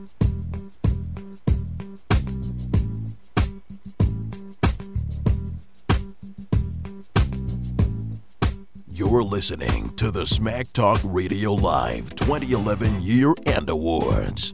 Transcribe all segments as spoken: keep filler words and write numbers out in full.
You're listening to the Smack Talk Radio Live twenty eleven Year End Awards.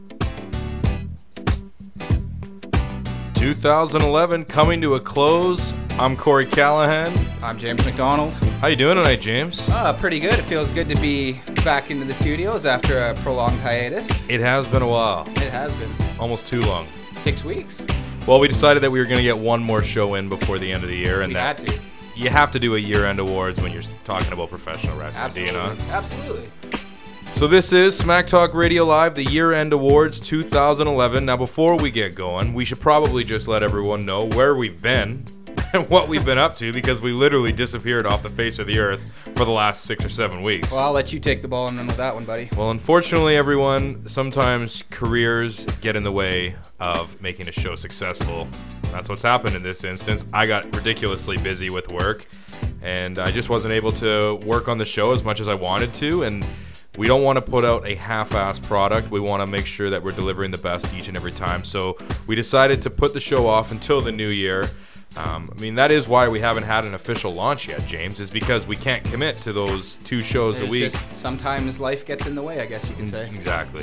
two thousand eleven coming to a close. I'm Corey Callahan. I'm James McDonald. How you doing tonight, James? Uh, pretty good. It feels good to be back into the studios after a prolonged hiatus. It has been a while. It has been. Almost too long. Six weeks. Well, we decided that we were going to get one more show in before the end of the year. and We that had to. You have to do a year-end awards when you're talking about professional wrestling, Absolutely. do you not? Absolutely. So this is Smack Talk Radio Live, the Year-End Awards two thousand eleven. Now, before we get going, we should probably just let everyone know where we've been and what we've been up to, because we literally disappeared off the face of the earth for the last six or seven weeks. Well, I'll let you take the ball and run with that one, buddy. Well, unfortunately, everyone, sometimes careers get in the way of making a show successful. That's what's happened in this instance. I got ridiculously busy with work, and I just wasn't able to work on the show as much as I wanted to, and we don't want to put out a half-assed product. We want to make sure that we're delivering the best each and every time. So we decided to put the show off until the new year. Um, I mean, that is why we haven't had an official launch yet, James, is because we can't commit to those two shows There's a week. Just sometimes life gets in the way, I guess you could say. Exactly.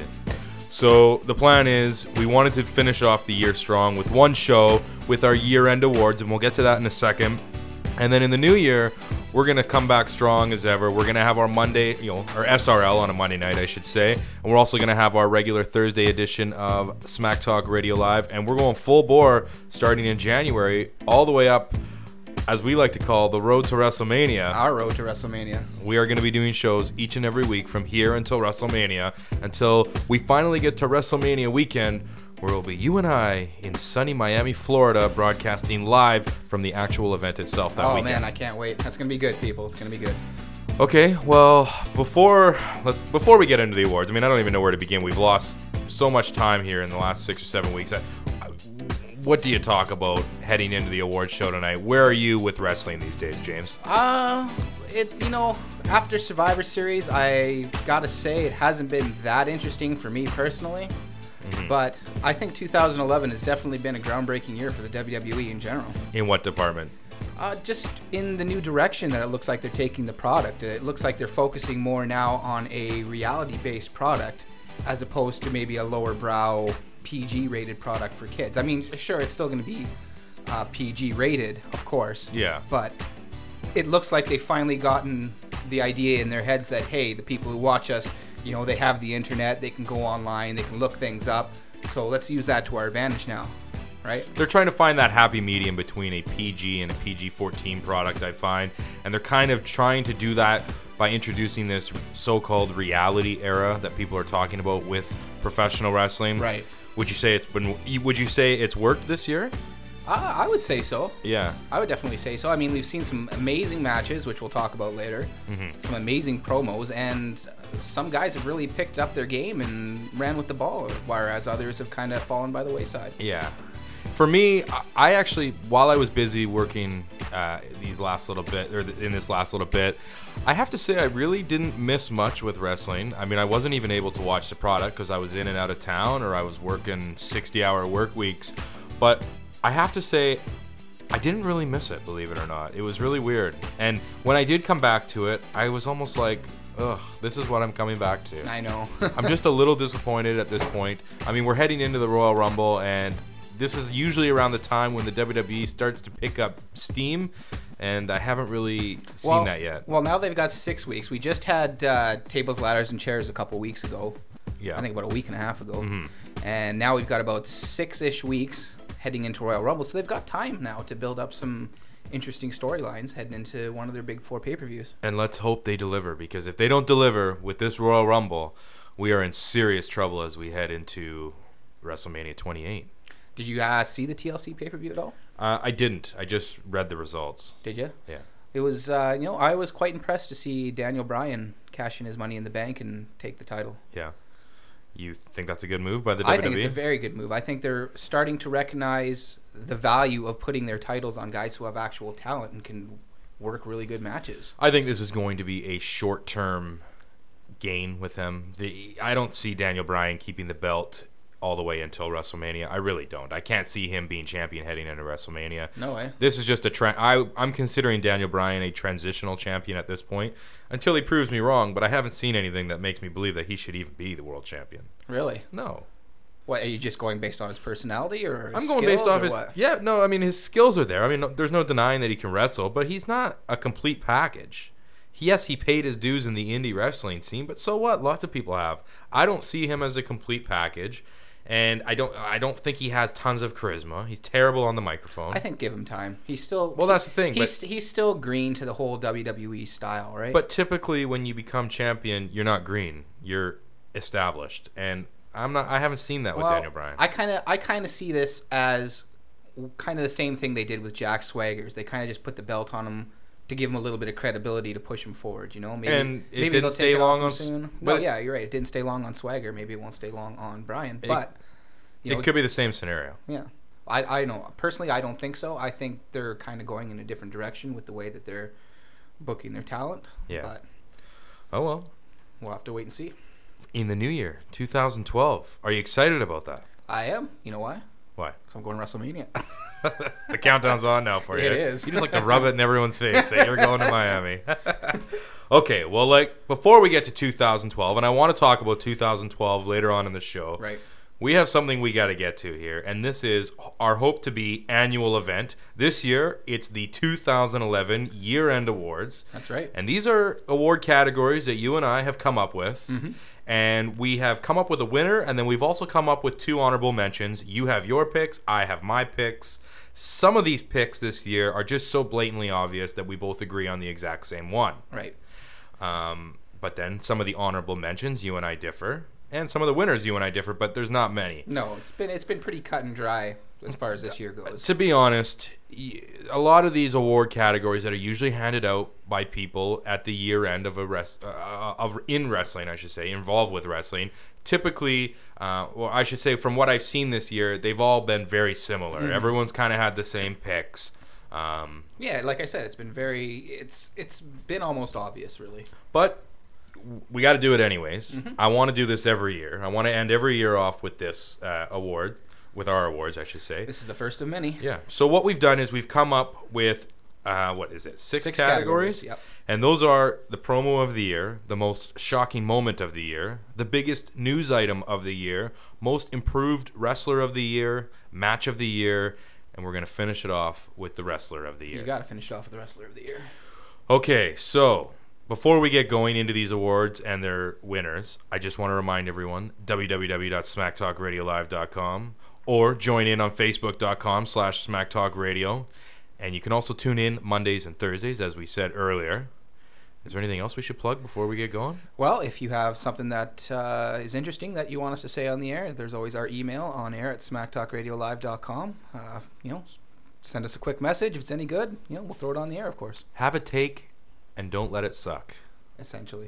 So the plan is we wanted to finish off the year strong with one show with our year-end awards, and we'll get to that in a second. And then in the new year, we're going to come back strong as ever. We're going to have our Monday, you know, our S R L on a Monday night, I should say. And we're also going to have our regular Thursday edition of Smack Talk Radio Live. And we're going full bore starting in January all the way up, as we like to call, the road to WrestleMania. Our road to WrestleMania. We are going to be doing shows each and every week from here until WrestleMania, until we finally get to WrestleMania weekend, where it'll be you and I in sunny Miami, Florida, broadcasting live from the actual event itself that oh, weekend. man, I can't wait. That's going to be good, people. It's going to be good. Okay, well, before let's before we get into the awards, I mean, I don't even know where to begin. We've lost so much time here in the last six or seven weeks. I, I, what do you talk about heading into the awards show tonight? Where are you with wrestling these days, James? Uh, it you know, after Survivor Series, I gotta say it hasn't been that interesting for me personally. Mm-hmm. But I think two thousand eleven has definitely been a groundbreaking year for the W W E in general. In what department? Uh, just in the new direction that it looks like they're taking the product. It looks like they're focusing more now on a reality-based product as opposed to maybe a lower brow P G rated product for kids. I mean, sure, it's still going to be uh, P G rated, of course. Yeah. But it looks like they've finally gotten the idea in their heads that, hey, the people who watch us, you know, they have the internet, they can go online, they can look things up. So let's use that to our advantage now, right? They're trying to find that happy medium between a P G and a P G fourteen product, I find. And they're kind of trying to do that by introducing this so-called reality era that people are talking about with professional wrestling. Right. Would you say it's been? Would you say it's worked this year? Uh, I would say so. Yeah. I would definitely say so. I mean, we've seen some amazing matches, which we'll talk about later. Mm-hmm. Some amazing promos, and some guys have really picked up their game and ran with the ball, whereas others have kind of fallen by the wayside. Yeah. For me, I actually, while I was busy working uh, these last little bit, or in this last little bit, I have to say I really didn't miss much with wrestling. I mean, I wasn't even able to watch the product because I was in and out of town, or I was working sixty-hour work weeks. But I have to say, I didn't really miss it, believe it or not. It was really weird. And when I did come back to it, I was almost like, ugh, this is what I'm coming back to. I know. I'm just a little disappointed at this point. I mean, we're heading into the Royal Rumble, and this is usually around the time when the W W E starts to pick up steam, and I haven't really seen well, that yet. Well, now they've got six weeks. We just had uh, Tables, Ladders, and Chairs a couple weeks ago. Yeah. I think about a week and a half ago. Mm-hmm. And now we've got about six-ish weeks heading into Royal Rumble, so they've got time now to build up some interesting storylines heading into one of their big four pay-per-views. And let's hope they deliver, because if they don't deliver with this Royal Rumble, we are in serious trouble as we head into WrestleMania twenty-eight. Did you uh, see the T L C pay-per-view at all? Uh, I didn't. I just read the results. Did you? Yeah. It was, uh, you know, I was quite impressed to see Daniel Bryan cash in his money in the bank and take the title. Yeah. You think that's a good move by the I W W E? think it's a very good move. I think they're starting to recognize the value of putting their titles on guys who have actual talent and can work really good matches. I think this is going to be a short-term gain with him. The I don't see Daniel Bryan keeping the belt all the way until WrestleMania. I really don't. I can't see him being champion heading into WrestleMania. No way. This is just a trend. I I'm considering Daniel Bryan a transitional champion at this point until he proves me wrong. But I haven't seen anything that makes me believe that he should even be the world champion. Really? No. What, are you just going based on his personality or his I'm going based off his. what? Yeah, no, I mean his skills are there. I mean, no, there's no denying that he can wrestle, but he's not a complete package. Yes, he paid his dues in the indie wrestling scene, but so what? Lots of people have. I don't see him as a complete package, and I don't. I don't think he has tons of charisma. He's terrible on the microphone. I think give him time. He's still. Well, that's the thing. He's but, he's still green to the whole W W E style, right? But typically, when you become champion, you're not green. You're established, and I'm not. I haven't seen that with well, Daniel Bryan. I kind of I kind of see this as kind of the same thing they did with Jack Swaggers. They kind of just put the belt on him to give him a little bit of credibility to push him forward, you know. Maybe, and it maybe didn't they'll stay take long it on. off him soon. But No, yeah, you're right. It didn't stay long on Swagger. Maybe it won't stay long on Bryan. It, But you know, it could be the same scenario. Yeah, I I know personally I don't think so. I think they're kind of going in a different direction with the way that they're booking their talent. Yeah. But Oh well. we'll have to wait and see. In the new year, two thousand twelve. Are you excited about that? I am. You know why? Why? Because I'm going to WrestleMania. The countdown's on now for you. It is. You just like to rub it in everyone's face that you're going to Miami. Okay, well, like, before we get to two thousand twelve, and I want to talk about two thousand twelve later on in the show, Right. we have something we got to get to here, and this is our hope-to-be annual event. This year, it's the two thousand eleven Year-End Awards. That's right. And these are award categories that you and I have come up with. Mm-hmm. And we have come up with a winner, and then we've also come up with two honorable mentions. You have your picks, I have my picks. Some of these picks this year are just so blatantly obvious that we both agree on the exact same one. Right. Um, but then some of the honorable mentions, you and I differ. And some of the winners, you and I differ, but there's not many. No, it's been it's been pretty cut and dry as far as this year goes. To be honest, y- a lot of these award categories that are usually handed out by people at the year end of a res- uh, of in wrestling, I should say, involved with wrestling, typically, uh, or I should say, from what I've seen this year, they've all been very similar. Mm-hmm. Everyone's kind of had the same picks. Um, Yeah, like I said, it's been very it's it's been almost obvious, really. but we got to do it anyways. Mm-hmm. I want to do this every year. I want to end every year off with this uh, award, with our awards, I should say. This is the first of many. Yeah. So what we've done is we've come up with uh, what is it? Six, Six categories. categories, yep. And those are the promo of the year, the most shocking moment of the year, the biggest news item of the year, most improved wrestler of the year, match of the year, and we're going to finish it off with the wrestler of the year. You got to finish it off with the wrestler of the year. Okay, so before we get going into these awards and their winners, I just want to remind everyone, w w w dot smack talk radio live dot com, or join in on facebook dot com slash smacktalkradio. And you can also tune in Mondays and Thursdays, as we said earlier. Is there anything else we should plug before we get going? Well, if you have something that uh, is interesting that you want us to say on the air, there's always our email on air at smack talk radio live dot com. Uh, you know, send us a quick message. If it's any good, you know, we'll throw it on the air, of course. Have a take and don't let it suck. Essentially.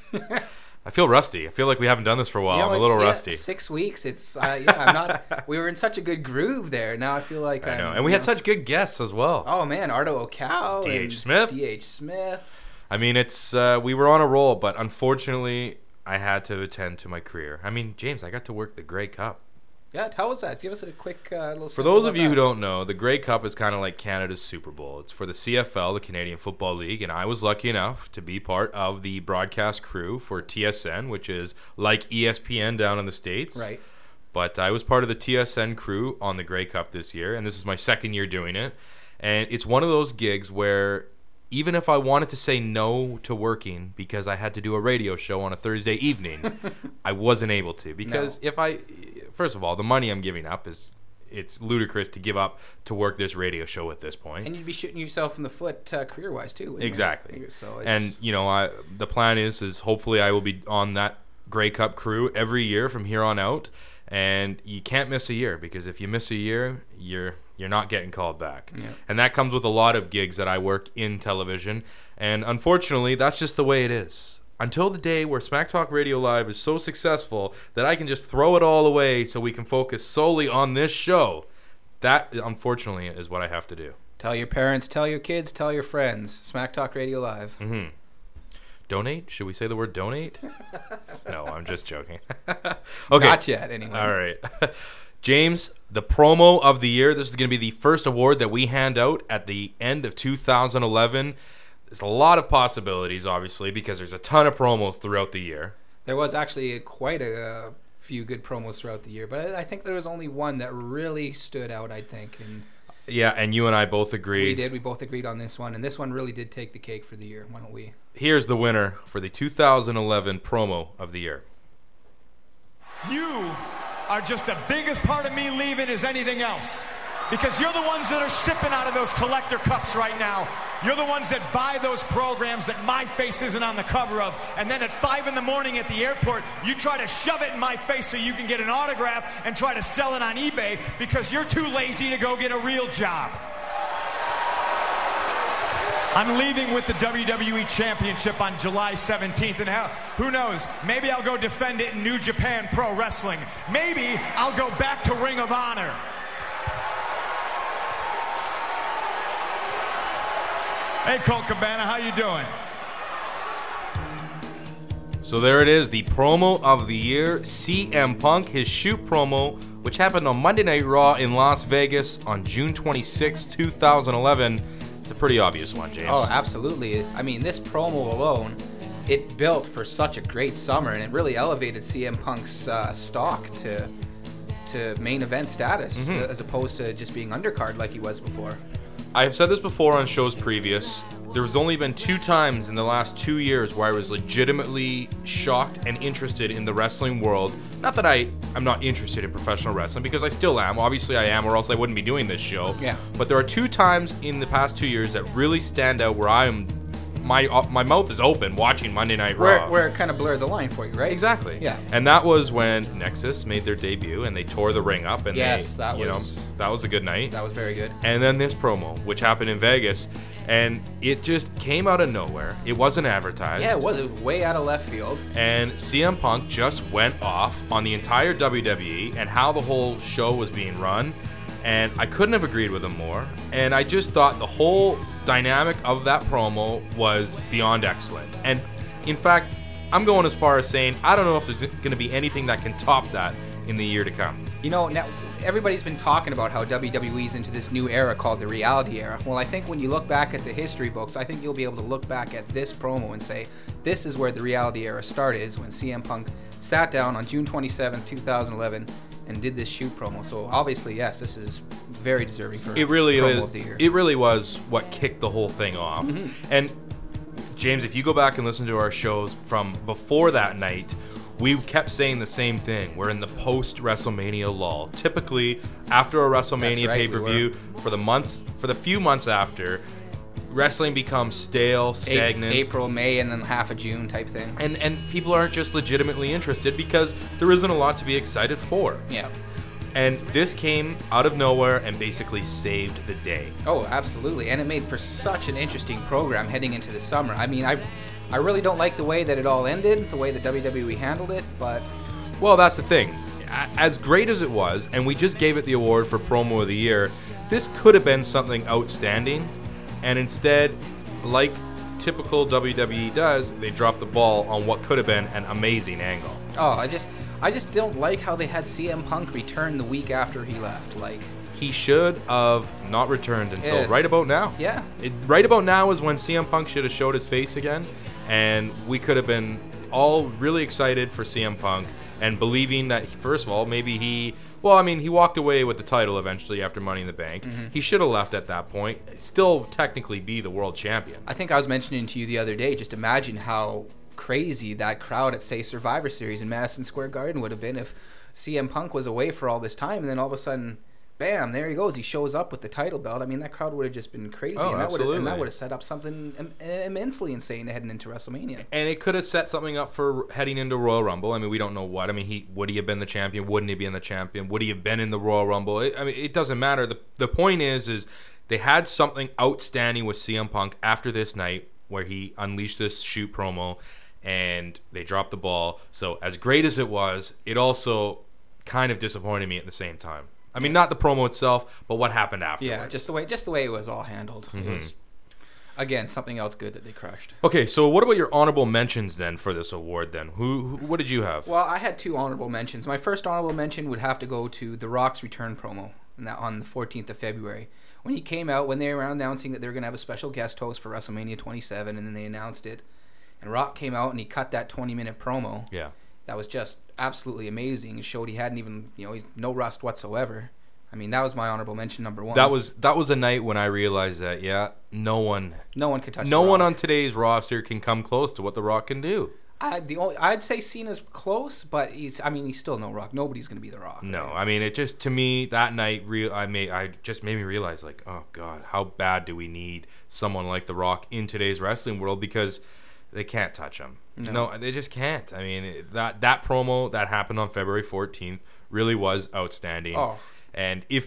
I feel rusty. I feel like we haven't done this for a while. You know, I'm a it's- little yeah, rusty. Six weeks. It's uh, yeah. I'm not. We were in such a good groove there. Now I feel like I know. I'm, And we you had know- such good guests as well. Oh man, Ardo Ocal, D H and Smith. D H Smith. I mean, it's uh, we were on a roll, but unfortunately, I had to attend to my career. I mean, James, I got to work the Grey Cup. Yeah, how was that? Give us a quick uh, little. For those of you who don't know, the Grey Cup is kind of like Canada's Super Bowl. It's for the C F L, the Canadian Football League, and I was lucky enough to be part of the broadcast crew for T S N, which is like E S P N down in the States. Right. But I was part of the T S N crew on the Grey Cup this year, and this is my second year doing it. And it's one of those gigs where even if I wanted to say no to working because I had to do a radio show on a Thursday evening, I wasn't able to. Because No. if I, first of all, the money I'm giving up is, it's ludicrous to give up to work this radio show at this point. And you'd be shooting yourself in the foot uh, career-wise too. wouldn't you? Exactly. So it's, And you know, I the plan is is hopefully I will be on that Grey Cup crew every year from here on out. And you can't miss a year, because if you miss a year, you're you're not getting called back. Yeah. And that comes with a lot of gigs that I work in television. And unfortunately, that's just the way it is. Until the day where Smack Talk Radio Live is so successful that I can just throw it all away so we can focus solely on this show, that unfortunately is what I have to do. tell your parents, tell your kids, tell your friends. Smack Talk Radio Live. Mm-hmm. Donate? Should we say the word donate? No, I'm just joking. Okay. Okay. Not yet, anyways. All right. James, the promo of the year. This is going to be the first award that we hand out at the end of two thousand eleven. There's a lot of possibilities, obviously, because there's a ton of promos throughout the year. There was actually quite a few good promos throughout the year, but I think there was only one that really stood out, I think. And Yeah, and you and I both agreed. we did. We both agreed on this one, and this one really did take the cake for the year. Why don't we? Here's the winner for the two thousand eleven promo of the year. You are just the biggest part of me leaving as anything else. Because you're the ones that are sipping out of those collector cups right now. You're the ones that buy those programs that my face isn't on the cover of. And then at five in the morning at the airport, you try to shove it in my face so you can get an autograph and try to sell it on eBay because you're too lazy to go get a real job. I'm leaving with the W W E Championship on July seventeenth, and hell, who knows, maybe I'll go defend it in New Japan Pro Wrestling. Maybe I'll go back to Ring of Honor. Hey, Colt Cabana, how you doing? So there it is, the promo of the year, C M Punk, his shoot promo, which happened on Monday Night Raw in Las Vegas on June twenty-sixth, two thousand eleven. It's a pretty obvious one, James. Oh, absolutely. I mean, this promo alone, it built for such a great summer, and it really elevated C M Punk's uh, stock to to main event status, Mm-hmm. uh, as opposed to just being undercard like he was before. I've said this before on shows previous. There's only been two times in the last two years where I was legitimately shocked and interested in the wrestling world. Not that I, I'm not interested in professional wrestling, because I still am. Obviously I am, or else I wouldn't be doing this show. Yeah. But there are two times in the past two years that really stand out where I'm, my uh, my mouth is open watching Monday Night Where, Raw. where it kind of blurred the line for you, right? Exactly. Yeah. And that was when Nexus made their debut and they tore the ring up, and Yes, they, that you was- know, that was a good night. That was very good. And then this promo, which happened in Vegas, and it just came out of nowhere. It wasn't advertised. Yeah, it was. It was way out of left field. And C M Punk just went off on the entire W W E and how the whole show was being run. And I couldn't have agreed with him more. And I just thought the whole dynamic of that promo was beyond excellent. And in fact, I'm going as far as saying I don't know if there's going to be anything that can top that in the year to come. You know, now everybody's been talking about how W W E's into this new era called the reality era. Well, I think when you look back at the history books, I think you'll be able to look back at this promo and say, this is where the reality era started, is when C M Punk sat down on June twenty-seventh, two thousand eleven, and did this shoot promo. So obviously, yes, this is very deserving for It really promo is. of the year. It really was what kicked the whole thing off. Mm-hmm. And James, if you go back and listen to our shows from before that night, we kept saying the same thing. We're in the post-WrestleMania lull. Typically, after a WrestleMania That's right, we pay-per-view, for the months, for the few months after, wrestling becomes stale, stagnant. A- April, May, and then half of June type thing. And and people aren't just legitimately interested because there isn't a lot to be excited for. Yeah. And this came out of nowhere and basically saved the day. Oh, absolutely. And it made for such an interesting program heading into the summer. I mean, I I really don't like the way that it all ended, the way that W W E handled it, but Well, that's the thing. A- As great as it was, and we just gave it the award for promo of the year, this could have been something outstanding. And instead, like typical W W E does, they dropped the ball on what could have been an amazing angle. oh, I just I just don't like how they had C M Punk return the week after he left. Like, He should have not returned until Yeah. right about now. yeah. It, right about now is when C M Punk should have showed his face again, and we could have been all really excited for C M Punk and believing that, first of all, maybe he, well, I mean, he walked away with the title eventually after Money in the Bank. Mm-hmm. He should have left at that point, still technically be the world champion. I think I was mentioning to you the other day, just imagine how crazy that crowd at, say, Survivor Series in Madison Square Garden would have been if C M Punk was away for all this time, and then all of a sudden, bam, there he goes. He shows up with the title belt. I mean, that crowd would have just been crazy. Oh, and that would have, and absolutely. that would have set up something Im- immensely insane heading into WrestleMania. And it could have set something up for heading into Royal Rumble. I mean, we don't know what. I mean, he would he have been the champion? Wouldn't he be in the champion? Would he have been in the Royal Rumble? It, I mean, it doesn't matter. The the point is, is they had something outstanding with C M Punk after this night where he unleashed this shoot promo, and they dropped the ball. So as great as it was, it also kind of disappointed me at the same time. I mean, not the promo itself, but what happened afterwards. Yeah, just the way just the way it was all handled. Mm-hmm. It was, Again, something else good that they crushed. Okay, so what about your honorable mentions then for this award then? Who, who what did you have? Well, I had two honorable mentions. My first honorable mention would have to go to The Rock's return promo on the fourteenth of February. When he came out, when they were announcing that they were going to have a special guest host for WrestleMania twenty-seven, and then they announced it, and Rock came out and he cut that twenty-minute promo. Yeah. That was just absolutely amazing. It showed he hadn't even, you know, he's no rust whatsoever. I mean, that was my honorable mention number one. That was that was a night when I realized that, yeah, no one... No one could touch No The one Rock. on today's roster can come close to what The Rock can do. I, the only, I'd say Cena's close, but he's. I mean, he's still no Rock. Nobody's going to be The Rock. No, right? I mean, it just, to me, that night, real I made, I just made me realize, like, oh, God, how bad do we need someone like The Rock in today's wrestling world, because they can't touch him. No. No, they just can't. I mean, it- that, that promo that happened on February fourteenth really was outstanding. Oh. And if...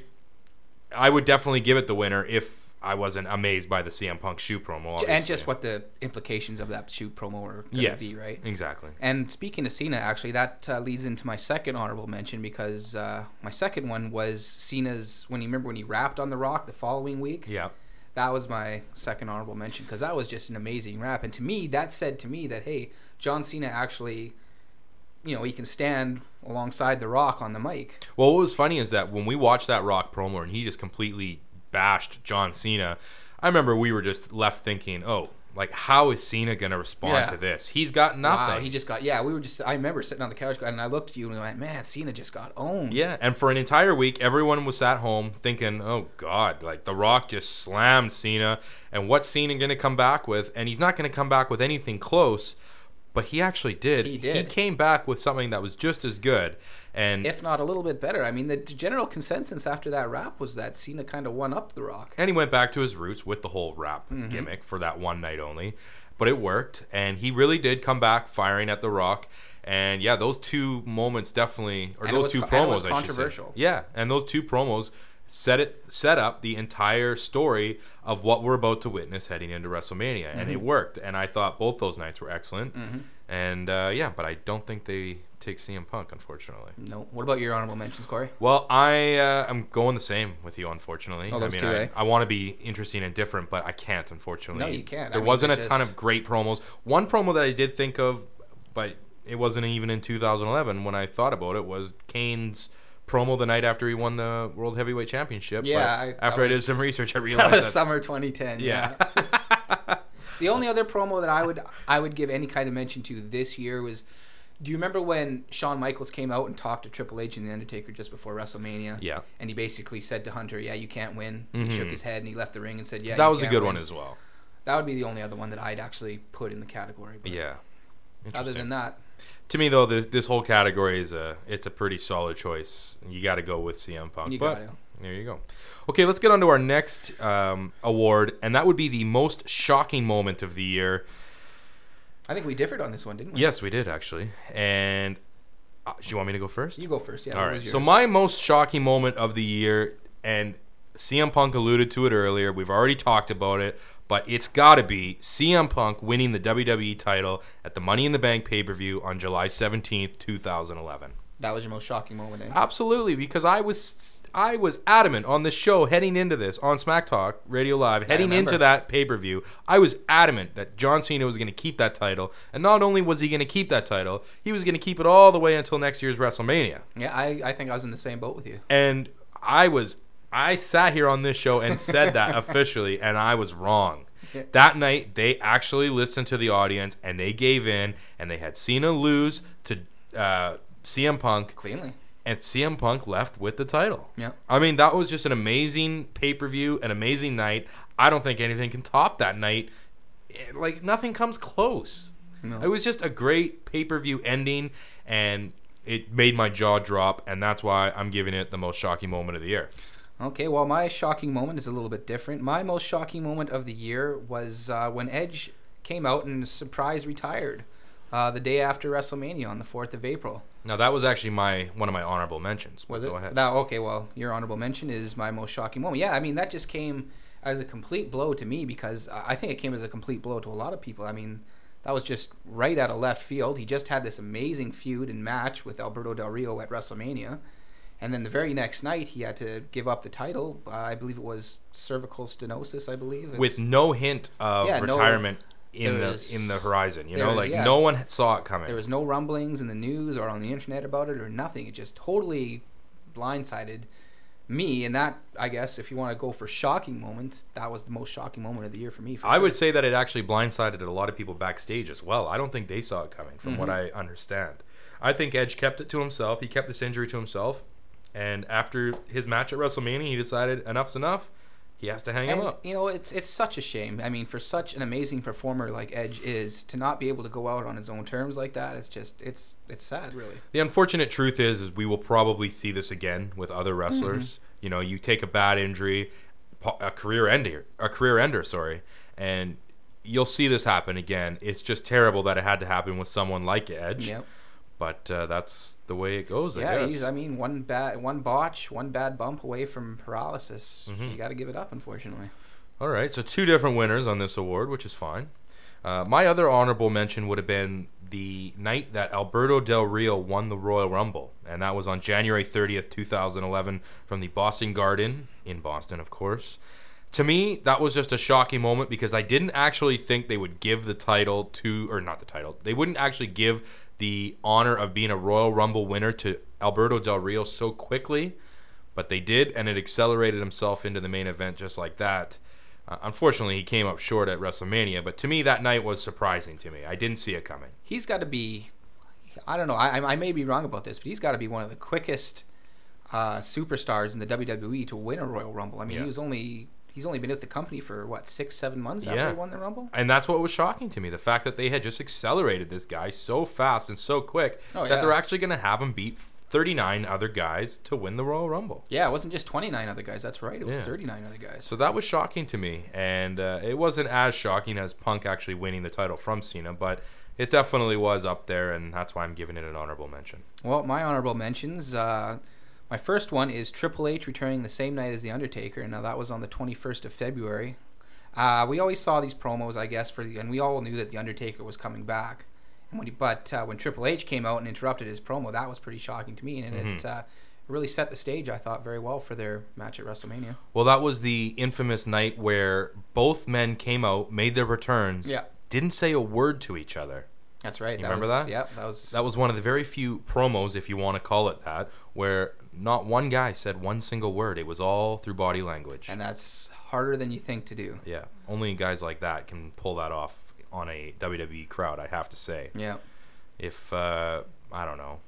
I would definitely give it the winner if I wasn't amazed by the C M Punk shoot promo. Obviously. And just what the implications of that shoot promo were going to yes, be, right? Exactly. And speaking of Cena, actually, that uh, leads into my second honorable mention, because uh, my second one was Cena's, when you remember when he rapped on The Rock the following week? Yeah. That was my second honorable mention, because that was just an amazing rap. And to me, that said to me that, hey, John Cena actually, you know, he can stand alongside The Rock on the mic. Well, what was funny is that when we watched that Rock promo and he just completely bashed John Cena, I remember we were just left thinking, oh, like, how is Cena going to respond Yeah. to this? He's got nothing. Wow, he just got, yeah, we were just, I remember sitting on the couch and I looked at you and I went, man, Cena just got owned. Yeah, and for an entire week, everyone was at home thinking, oh, God, like, The Rock just slammed Cena, and what's Cena going to come back with? And he's not going to come back with anything close, but he actually did. He did. He came back with something that was just as good. And If not a little bit better. I mean, the general consensus after that rap was that Cena kind of won up The Rock. And he went back to his roots with the whole rap Mm-hmm. gimmick for that one night only. But it worked, and he really did come back firing at The Rock. And yeah, those two moments definitely, or And it those was two co- and it promos, was I should say. controversial. Yeah, and those two promos set it set up the entire story of what we're about to witness heading into WrestleMania, and Mm-hmm. it worked. And I thought both those nights were excellent. And uh, yeah, but I don't think they take C M Punk, unfortunately. No. What about your honorable mentions, Corey? Well, I uh, I'm going the same with you, unfortunately. Oh, those I mean, two, I, eh? I want to be interesting and different, but I can't, unfortunately. No, you can't. I There mean, wasn't a it's ton just- of great promos. One promo that I did think of, but it wasn't even in two thousand eleven when I thought about it, was Kane's promo the night after he won the World Heavyweight Championship. Yeah, But I- that after I did was- some research, I That realized was that. summer twenty ten. Yeah. The only other promo that I would I would give any kind of mention to this year was, do you remember when Shawn Michaels came out and talked to Triple H and The Undertaker just before WrestleMania? Yeah. And he basically said to Hunter, yeah, you can't win. Mhm. He shook his head and he left the ring and said, yeah, that you was a can't good win. one as well. That would be the only other one that I'd actually put in the category. But Yeah. other Interesting. than that, To me, though, this, this whole category is a it's a pretty solid choice. You got to go with C M Punk. You but gotta. There you go. Okay, let's get on to our next um, award, and that would be the most shocking moment of the year. I think we differed on this one, didn't we? Yes, we did actually. And uh, do you want me to go first? You go first. Yeah. All what right. was So yours? my most shocking moment of the year, and C M Punk alluded to it earlier. We've already talked about it, but it's got to be C M Punk winning the W W E title at the Money in the Bank pay-per-view on July seventeenth, twenty eleven. That was your most shocking moment, eh? Absolutely, because I was I was adamant on this show heading into this on Smack Talk Radio Live, heading remember. into that pay-per-view. I was adamant that John Cena was going to keep that title, and not only was he going to keep that title, he was going to keep it all the way until next year's WrestleMania. Yeah, I, I think I was in the same boat with you. And I was I sat here on this show and said that officially, and I was wrong. Yeah. That night, they actually listened to the audience, and they gave in, and they had Cena lose to uh, C M Punk, Cleanly. and C M Punk left with the title. Yeah. I mean, that was just an amazing pay-per-view, an amazing night. I don't think anything can top that night. Like, nothing comes close. No. It was just a great pay-per-view ending, and it made my jaw drop, and that's why I'm giving it the most shocking moment of the year. Okay, well, my shocking moment is a little bit different. My most shocking moment of the year was uh, when Edge came out and surprise retired uh, the day after WrestleMania on the fourth of April. Now, that was actually my one of my honorable mentions. Was Go it? ahead. That, okay, well, your honorable mention is my most shocking moment. Yeah, I mean, that just came as a complete blow to me, because I think it came as a complete blow to a lot of people. I mean, that was just right out of left field. He just had this amazing feud and match with Alberto Del Rio at WrestleMania. And then the very next night, he had to give up the title. Uh, I believe it was cervical stenosis, I believe. It's, With no hint of Yeah, no- retirement in the was- in the horizon. You there know, was- like yeah. no one saw it coming. There was no rumblings in the news or on the internet about it or nothing. It just totally blindsided me. And that, I guess, if you want to go for shocking moment, that was the most shocking moment of the year for me. For I sure. would say that it actually blindsided a lot of people backstage as well. I don't think they saw it coming, from Mm-hmm. what I understand. I think Edge kept it to himself. He kept this injury to himself. And after his match at WrestleMania, he decided enough's enough. He has to hang him And, up. you know, it's it's such a shame. I mean, for such an amazing performer like Edge is, to not be able to go out on his own terms like that, it's just, it's it's sad, really. The unfortunate truth is, is we will probably see this again with other wrestlers. Mm-hmm. You know, you take a bad injury, po- a career ender, a career ender, sorry, and you'll see this happen again. It's just terrible that it had to happen with someone like Edge. Yep. But uh, that's the way it goes, I Yeah, guess. he's, I mean, one bad, one botch, one bad bump away from paralysis. Mm-hmm. You got to give it up, unfortunately. All right, so two different winners on this award, which is fine. Uh, my other honorable mention would have been the night that Alberto Del Rio won the Royal Rumble, and that was on January thirtieth, twenty eleven, from the Boston Garden, in Boston, of course. To me, that was just a shocking moment because I didn't actually think they would give the title to, or not the title, they wouldn't actually give the honor of being a Royal Rumble winner to Alberto Del Rio so quickly, but they did, and it accelerated himself into the main event just like that. Uh, unfortunately, he came up short at WrestleMania, but to me, that night was surprising to me. I didn't see it coming. He's got to be, I don't know, I, I may be wrong about this, but he's got to be one of the quickest uh, superstars in the W W E to win a Royal Rumble. I mean, Yeah. he was only... He's only been with the company for, what, six, seven months after Yeah. he won the Rumble? And that's what was shocking to me, the fact that they had just accelerated this guy so fast and so quick Oh, that yeah. they're actually going to have him beat thirty-nine other guys to win the Royal Rumble. Yeah, it wasn't just twenty-nine other guys. That's right. It was Yeah. thirty-nine other guys. So that was shocking to me, and uh, it wasn't as shocking as Punk actually winning the title from Cena, but it definitely was up there, and that's why I'm giving it an honorable mention. Well, my honorable mentions, uh, my first one is Triple H returning the same night as The Undertaker. Now, that was on the twenty-first of February. Uh, we always saw these promos, I guess, for the, and we all knew that The Undertaker was coming back. And when he, but uh, when Triple H came out and interrupted his promo, that was pretty shocking to me, and Mm-hmm. it uh, really set the stage, I thought, very well for their match at WrestleMania. Well, that was the infamous night where both men came out, made their returns, Yeah. didn't say a word to each other. That's right. You that remember was, that? Yeah, that was. That was one of the very few promos, if you want to call it that, where not one guy said one single word. It was all through body language. And that's harder than you think to do. Yeah, only guys like that can pull that off on a W W E crowd, I have to say. Yeah. If, uh, I don't know,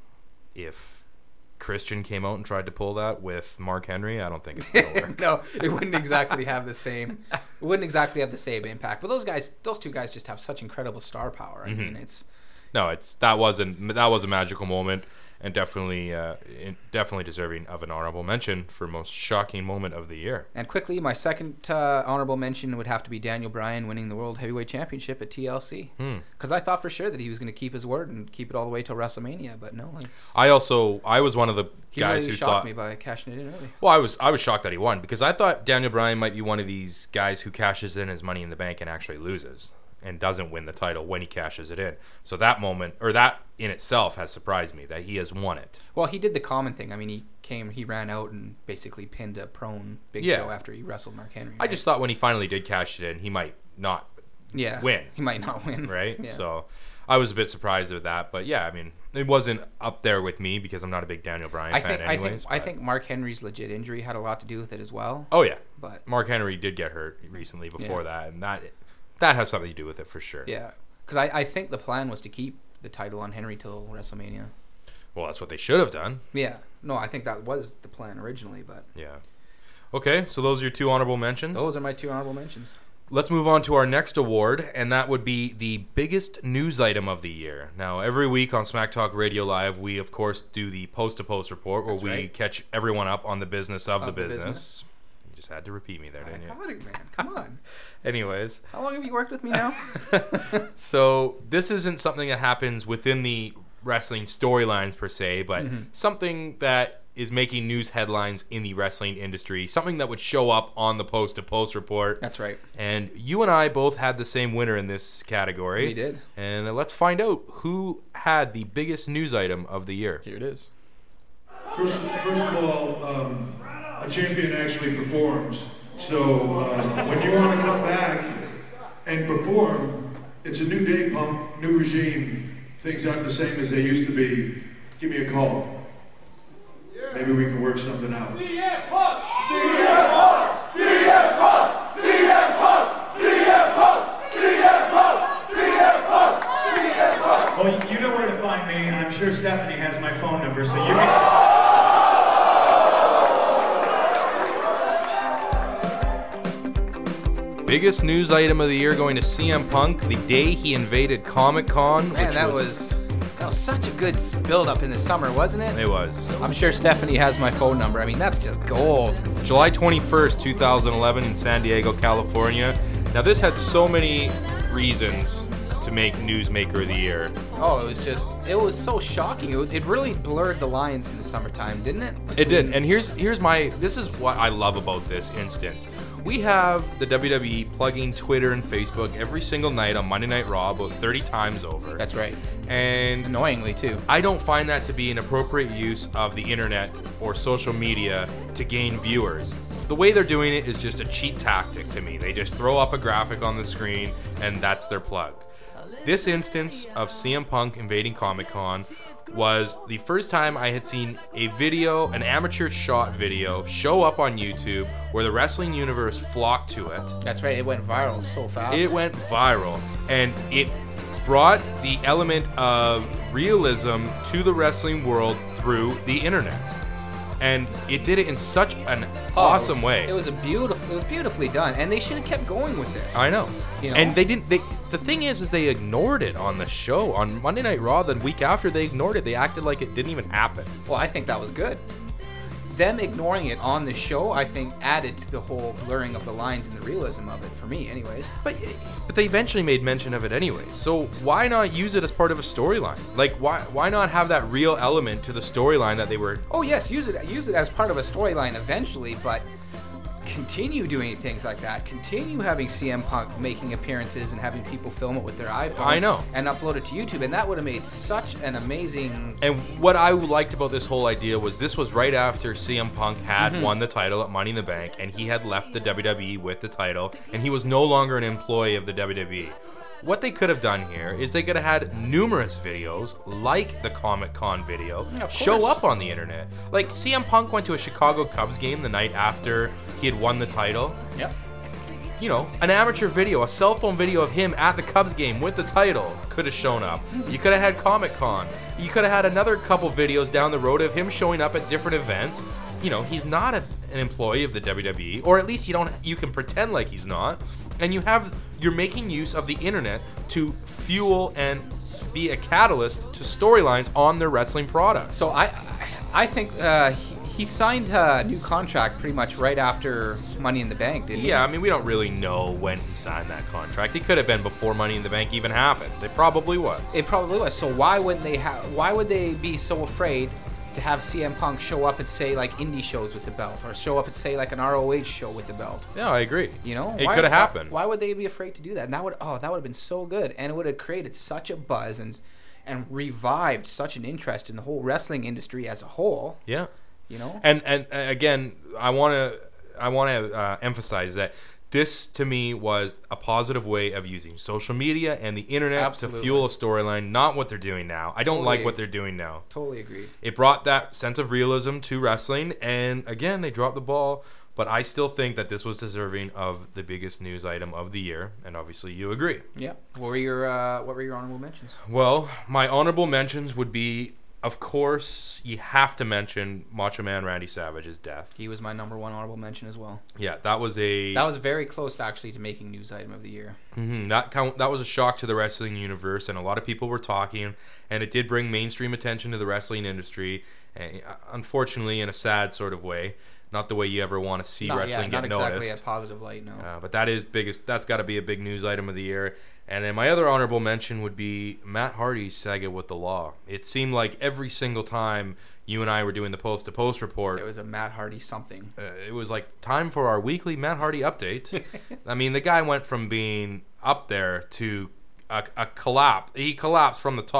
if Christian came out and tried to pull that with Mark Henry, I don't think it's going to work. No, it wouldn't exactly have the same. It wouldn't exactly have the same impact. But those guys, those two guys, just have such incredible star power. I Mm-hmm. mean, it's No, it's that wasn't that was a magical moment, and definitely, uh, in- definitely deserving of an honorable mention for most shocking moment of the year. and quickly, my second uh, honorable mention would have to be Daniel Bryan winning the World Heavyweight Championship at T L C. Because I thought for sure that he was going to keep his word and keep it all the way till WrestleMania, but no, it's, I also I was one of the he guys really who shocked thought. me by cashing it in early. Well, I was I was shocked that he won because I thought Daniel Bryan might be one of these guys who cashes in his Money in the Bank and actually loses and doesn't win the title when he cashes it in. So that moment, or that in itself, has surprised me that he has won it. Well, he did the common thing. I mean, he came, he ran out and basically pinned a prone Big Yeah. Show after he wrestled Mark Henry. I right? just thought when he finally did cash it in, he might not yeah, win. He might not win, right? Yeah. So I was a bit surprised with that, but yeah, I mean, it wasn't up there with me because I'm not a big Daniel Bryan I fan think I anyways. think I but- think Mark Henry's legit injury had a lot to do with it as well. Oh yeah, But Mark Henry did get hurt recently before Yeah. that, and that that has something to do with it for sure. yeah, because I, I think the plan was to keep the title on Henry till WrestleMania. Well, that's what they should have done. Yeah, no, I think that was the plan originally, but Yeah. Okay, so those are your two honorable mentions. those are my two honorable mentions. Let's move on to our next award, and that would be the biggest news item of the year. Now, every week on Smack Talk Radio Live, we, of course, do the post-to-post report where That's we right. catch everyone up on the business of, Of the the business. business. You just had to repeat me there, I didn't you? got it, man. Come on. Anyways, How long have you worked with me now? so this isn't something that happens within the wrestling storylines per se, but Mm-hmm. something that is making news headlines in the wrestling industry, something that would show up on the post-to-post report. That's right. And you and I both had the same winner in this category. We did. And uh, let's find out who had the biggest news item of the year. Here it is. First, first of all, um, a champion actually performs. So uh, when you want to come back and perform, it's a new day, Punk, new regime. Things aren't the same as they used to be. Give me a call. Maybe we can work something out. C M Punk! C M Punk! C M Punk! C M Punk! C M Punk! C M Punk! C M Punk! C M Punk! Well, you know where to find me, and I'm sure Stephanie has my phone number, so you can... Biggest news item of the year going to C M Punk the day he invaded Comic-Con. Man, which that was that was such a good build-up in the summer, wasn't it? It was. I'm sure Stephanie has my phone number. I mean, that's just gold. July twenty-first, twenty eleven in San Diego, California. Now, this had so many reasons to make Newsmaker of the Year. Oh, it was just, it was so shocking. It, it really blurred the lines in the summertime, didn't it? It did. And here's here's my, this is what I love about this instance. We have the W W E plugging Twitter and Facebook every single night on Monday Night Raw about thirty times over. That's right. And annoyingly, too. I don't find that to be an appropriate use of the internet or social media to gain viewers. The way they're doing it is just a cheap tactic to me. They just throw up a graphic on the screen and that's their plug. This instance of C M Punk invading Comic-Con was the first time I had seen a video, an amateur shot video, show up on YouTube where the wrestling universe flocked to it. That's right, it went viral so fast. It went viral, and it brought the element of realism to the wrestling world through the internet. And it did it in such an Oh, awesome it was, way. It was a beautiful. It was beautifully done, and they should have kept going with this. I know. You know? And they didn't. They the thing is, is they ignored it on the show on Monday Night Raw. The week after, they ignored it. They acted like it didn't even happen. Well, I think that was good. Them ignoring it on the show, I think, added to the whole blurring of the lines and the realism of it for me, anyways. But but they eventually made mention of it anyways. So why not use it as part of a storyline? Like why why not have that real element to the storyline that they were? Oh yes, use it use it as part of a storyline eventually, but continue doing things like that. Continue having C M Punk making appearances and having people film it with their iPhone. I know. And upload it to YouTube, and that would have made such an amazing. And what I liked about this whole idea was this was right after C M Punk had Mhm. won the title at Money in the Bank, and he had left the W W E with the title, and he was no longer an employee of the W W E. What they could have done here is they could have had numerous videos, like the Comic-Con video, Yeah, of show course. up on the internet. Like, C M Punk went to a Chicago Cubs game the night after he had won the title. Yep. You know, an amateur video, a cell phone video of him at the Cubs game with the title could have shown up. You could have had Comic-Con. You could have had another couple videos down the road of him showing up at different events. You know, he's not a, an employee of the W W E, or at least you don't. You can pretend like he's not, and you have you're making use of the internet to fuel and be a catalyst to storylines on their wrestling products. So I, I think uh, he, he signed a new contract pretty much right after Money in the Bank, didn't he? Yeah, I mean, we don't really know when he signed that contract. It could have been before Money in the Bank even happened. It probably was. It probably was. So why wouldn't they have? Why would they be so afraid to have C M Punk show up and say like indie shows with the belt, or show up and say like an R O H show with the belt? Yeah, I agree. You know, it Why- could have why- happened. Why would they be afraid to do that? And that would oh that would have been so good, and it would have created such a buzz and and revived such an interest in the whole wrestling industry as a whole. Yeah. You know. And and uh, again, I want to I want to uh, emphasize that this to me was a positive way of using social media and the internet Absolutely. to fuel a storyline, not what they're doing now. I don't Totally. like what they're doing now. Totally agreed. It brought that sense of realism to wrestling, and again, they dropped the ball. But I still think that this was deserving of the biggest news item of the year, and obviously you agree. Yeah. What were your uh, What were your honorable mentions? Well, my honorable mentions would be, of course, you have to mention Macho Man Randy Savage's death. He was my number one honorable mention as well. Yeah, that was a That was very close to actually to making news item of the year. Mm-hmm. That count, that was a shock to the wrestling universe, and a lot of people were talking, and it did bring mainstream attention to the wrestling industry, and, uh, unfortunately, in a sad sort of way. Not the way you ever want to see Not, wrestling yeah, get not exactly noticed. a positive light, no. Uh, but that is biggest. That's got to be a big news item of the year. And then my other honorable mention would be Matt Hardy's saga with the law. It seemed like every single time you and I were doing the post to post report, There was a Matt Hardy something. uh, it was like time for our weekly Matt Hardy update. I mean, the guy went from being up there to a, a collapse. He collapsed from the top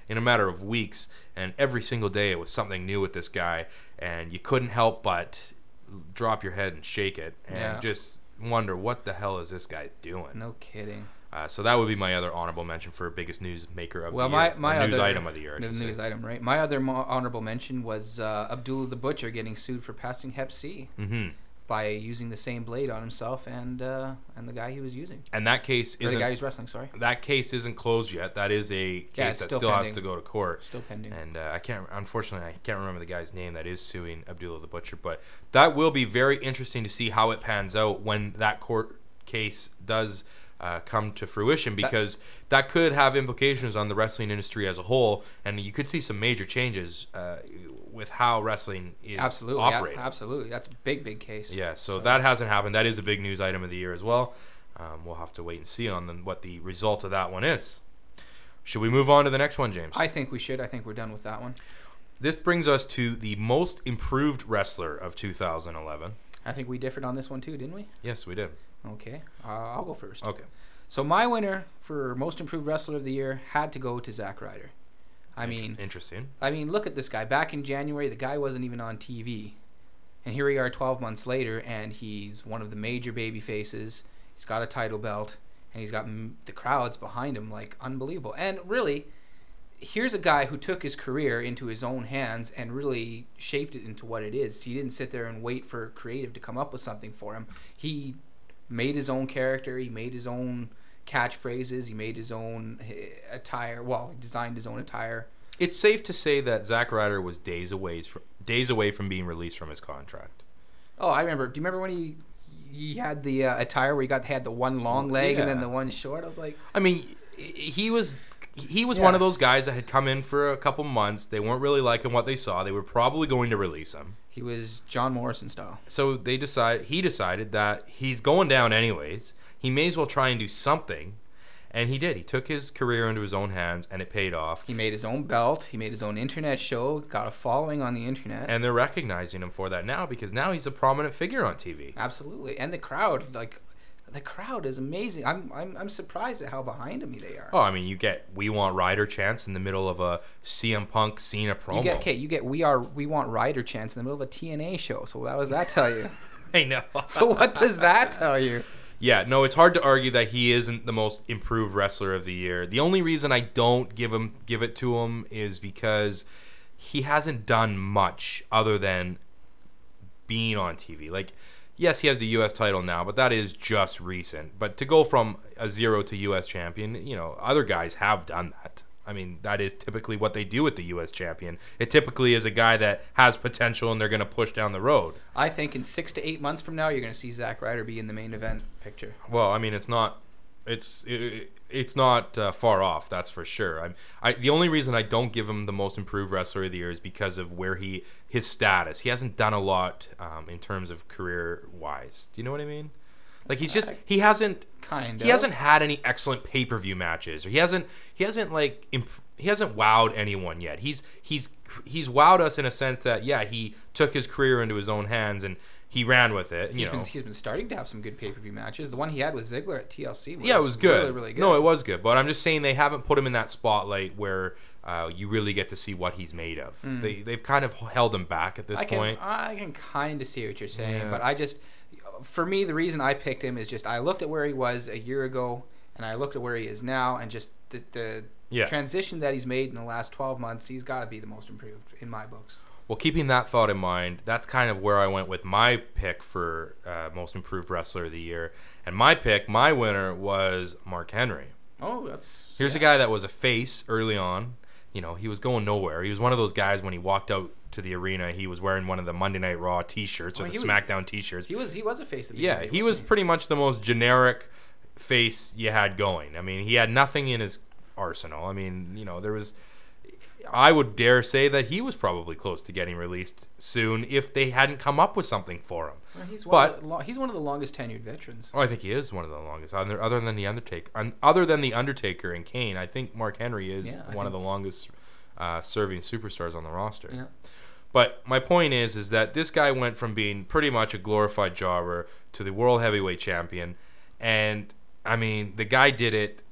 in a matter of weeks, and every single day it was something new with this guy, and you couldn't help but drop your head and shake it and Yeah. just wonder what the hell is this guy doing. No kidding. Uh, so that would be my other honorable mention for biggest news maker of Well, the my year, my or news other item of the year. I the should news say. item, right? My other mo- honorable mention was uh, Abdullah the Butcher getting sued for passing Hep C Mm-hmm. by using the same blade on himself and uh, and the guy he was using. And that case Or the isn't guy who's wrestling. Sorry, that case isn't closed yet. That is a case Yeah, it's that still still has pending. to go to court. still pending. And uh, I can't, unfortunately, I can't remember the guy's name that is suing Abdullah the Butcher. But that will be very interesting to see how it pans out when that court case does uh, come to fruition, because that, that could have implications on the wrestling industry as a whole, and you could see some major changes uh, with how wrestling is Absolutely, operating. yeah, absolutely. That's a big, big case. Yeah, so, that hasn't happened. That is a big news item of the year as well. Um, we'll have to wait and see on the, what the result of that one is. Should we move on to the next one, James? I think we should. I think we're done with that one. This brings us to the most improved wrestler of two thousand eleven. I think we differed on this one too, didn't we? Yes, we did. Okay, uh, I'll go first. Okay. So my winner for most improved wrestler of the year had to go to Zack Ryder. I mean, Interesting. I mean, look at this guy. Back in January, the guy wasn't even on T V, and here we are, twelve months later, and he's one of the major baby faces. He's got a title belt, and he's got m- the crowds behind him, like unbelievable. And really, here's a guy who took his career into his own hands and really shaped it into what it is. He didn't sit there and wait for creative to come up with something for him. He made his own character. He made his own catchphrases. He made his own uh, attire. Well, he designed his own attire. It's safe to say that Zack Ryder was days away from days away from being released from his contract. Oh, I remember. Do you remember when he he had the uh, attire where he got had the one long leg and then Yeah. the one short? I was like, I mean, he was he was Yeah. one of those guys that had come in for a couple months. They weren't really liking what they saw. They were probably going to release him. he was John Morrison style. So they decide he decided that he's going down anyways. He may as well try and do something. And he did. He took his career into his own hands, and it paid off. He made his own belt. He made his own internet show. Got a following on the internet. And they're recognizing him for that now, because now he's a prominent figure on T V. Absolutely. And the crowd, like, the crowd is amazing. I'm I'm I'm surprised at how behind him they are. Oh, I mean, you get "We Want Ryder" chants in the middle of a C M Punk Cena promo. You get okay. You get we are we want Ryder chants in the middle of a T N A show. So what does that tell you? I know. So what does that tell you? Yeah, no, it's hard to argue that he isn't the most improved wrestler of the year. The only reason I don't give him give it to him is because he hasn't done much other than being on T V. Like, yes, he has the U S title now, but that is just recent. But to go from a zero to U S champion, you know, other guys have done that. I mean, that is typically what they do with the U S champion. It typically is a guy that has potential and they're going to push down the road. I think in six to eight months from now, you're going to see Zack Ryder be in the main event picture. Well, I mean, it's not, it's it, it's not uh, far off. That's for sure. I'm, I the only reason I don't give him the most improved wrestler of the year is because of where he his status. He hasn't done a lot um, in terms of career wise. Do you know what I mean? Like he's just he hasn't Kind he of. hasn't had any excellent pay per view matches, or he hasn't he hasn't like imp- he hasn't wowed anyone yet. He's he's he's wowed us in a sense that yeah, he took his career into his own hands and he ran with it. You He's know, been, he's been starting to have some good pay-per-view matches. The one he had with Ziggler at T L C was yeah, it was good. really, really good. No, it was good. But I'm just saying they haven't put him in that spotlight where uh, you really get to see what he's made of. They they've kind of held him back at this I can, point. I can kind of see what you're saying, Yeah. but I just, for me, the reason I picked him is just I looked at where he was a year ago, and I looked at where he is now, and just the, the Yeah. transition that he's made in the last twelve months, he's got to be the most improved in my books. Well, keeping that thought in mind, that's kind of where I went with my pick for uh, most improved wrestler of the year. And my pick, my winner, was Mark Henry. Oh, that's Here's yeah. a guy that was a face early on. You know, he was going nowhere. He was one of those guys when he walked out to the arena, he was wearing one of the Monday Night Raw T-shirts or Oh, the he was- SmackDown T-shirts. He was he was a face of the Yeah, he was pretty much the most generic face you had going. I mean, he had nothing in his arsenal. I mean, you know, there was... I would dare say that he was probably close to getting released soon if they hadn't come up with something for him. Well, he's one but of the, lo- he's one of the longest tenured veterans. oh, I think he is one of the longest, other, other than the Undertaker. Un, other than the Undertaker and Kane, I think Mark Henry is Yeah, I one of the think- longest uh, serving superstars on the roster. Yeah. But my point is, is that this guy went from being pretty much a glorified jobber to the world heavyweight champion, and I mean, the guy did it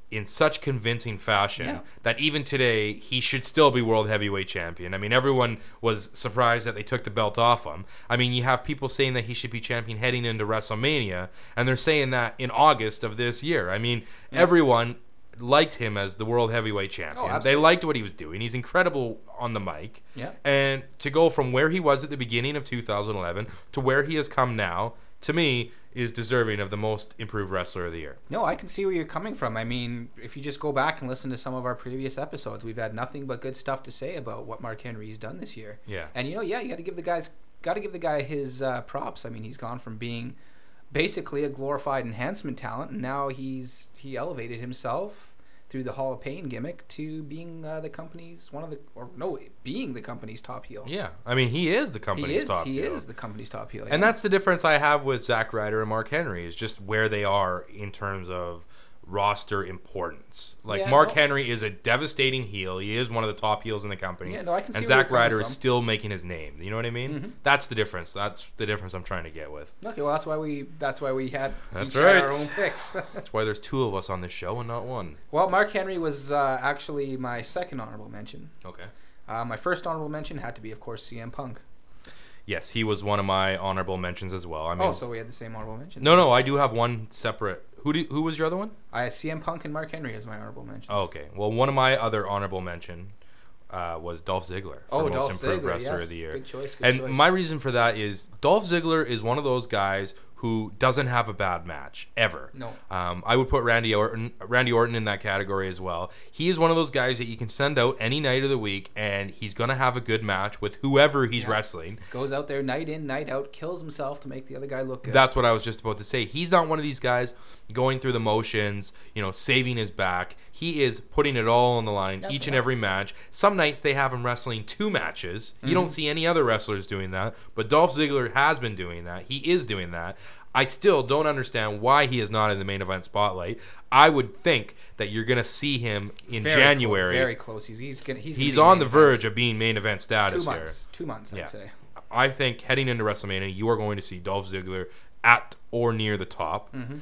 in such convincing fashion Yeah. that even today he should still be world heavyweight champion. I mean, everyone was surprised that they took the belt off him. I mean, you have people saying that he should be champion heading into WrestleMania, and they're saying that in August of this year. I mean, Yeah. everyone liked him as the world heavyweight champion. Oh, they absolutely. liked what he was doing. He's incredible on the mic. Yeah. And to go from where he was at the beginning of two thousand eleven to where he has come now, to me, is deserving of the most improved wrestler of the year. No, I can see where you're coming from. I mean, if you just go back and listen to some of our previous episodes, we've had nothing but good stuff to say about what Mark Henry's done this year. Yeah. And you know, yeah, you got to give the guys, got to give the guy his uh, props. I mean, he's gone from being basically a glorified enhancement talent, and now he's he elevated himself through the Hall of Pain gimmick to being uh, the company's one of the or no, being the company's top heel. Yeah. I mean, he is the He company's is. top He heel. is the company's top heel. And yeah. that's the difference I have with Zack Ryder and Mark Henry, is just where they are in terms of roster importance. Like, Yeah, Mark no. Henry is a devastating heel. He is one of the top heels in the company. Yeah, no, I can and see where Zack you're coming Ryder is from. still making his name. You know what I mean? Mhm. That's the difference. That's the difference I'm trying to get with. Okay, well, that's why we that's why we had That's each had our right. own picks. That's why there's two of us on this show and not one. Well, Mark Henry was uh, actually my second honorable mention. Okay. Uh, my first honorable mention had to be, of course, C M Punk. Yes, he was one of my honorable mentions as well. I mean, Oh, so we had the same honorable mention. no, no, I do have one separate. Who do, who was your other one? I had C M Punk and Mark Henry as my honorable mentions. Oh, okay. Well, one of my other honorable mention uh, was Dolph Ziggler for Oh, most Dolph improved Ziggler, wrestler yes. of the year. Good choice, good and choice. my reason for that is Dolph Ziggler is one of those guys who doesn't have a bad match ever. No. Um, I would put Randy Orton, Randy Orton in that category as well. He is one of those guys that you can send out any night of the week, and he's gonna have a good match with whoever he's Yeah. wrestling. Goes out there night in, night out, kills himself to make the other guy look good. That's what I was just about to say. He's not one of these guys going through the motions, you know, saving his back. He is putting it all on the line Yep, each and yep. every match. Some nights they have him wrestling two matches. You Mm-hmm. don't see any other wrestlers doing that, but Dolph Ziggler has been doing that. He is doing that. I still don't understand why he is not in the main event spotlight. I would think that you're going to see him in very January. Close, very close. He's he's gonna, he's, gonna He's be on main the verge event. of being main event status two here. months. Two months, I'd Yeah. say. I think heading into WrestleMania, you are going to see Dolph Ziggler at or near the top. Mm-hmm.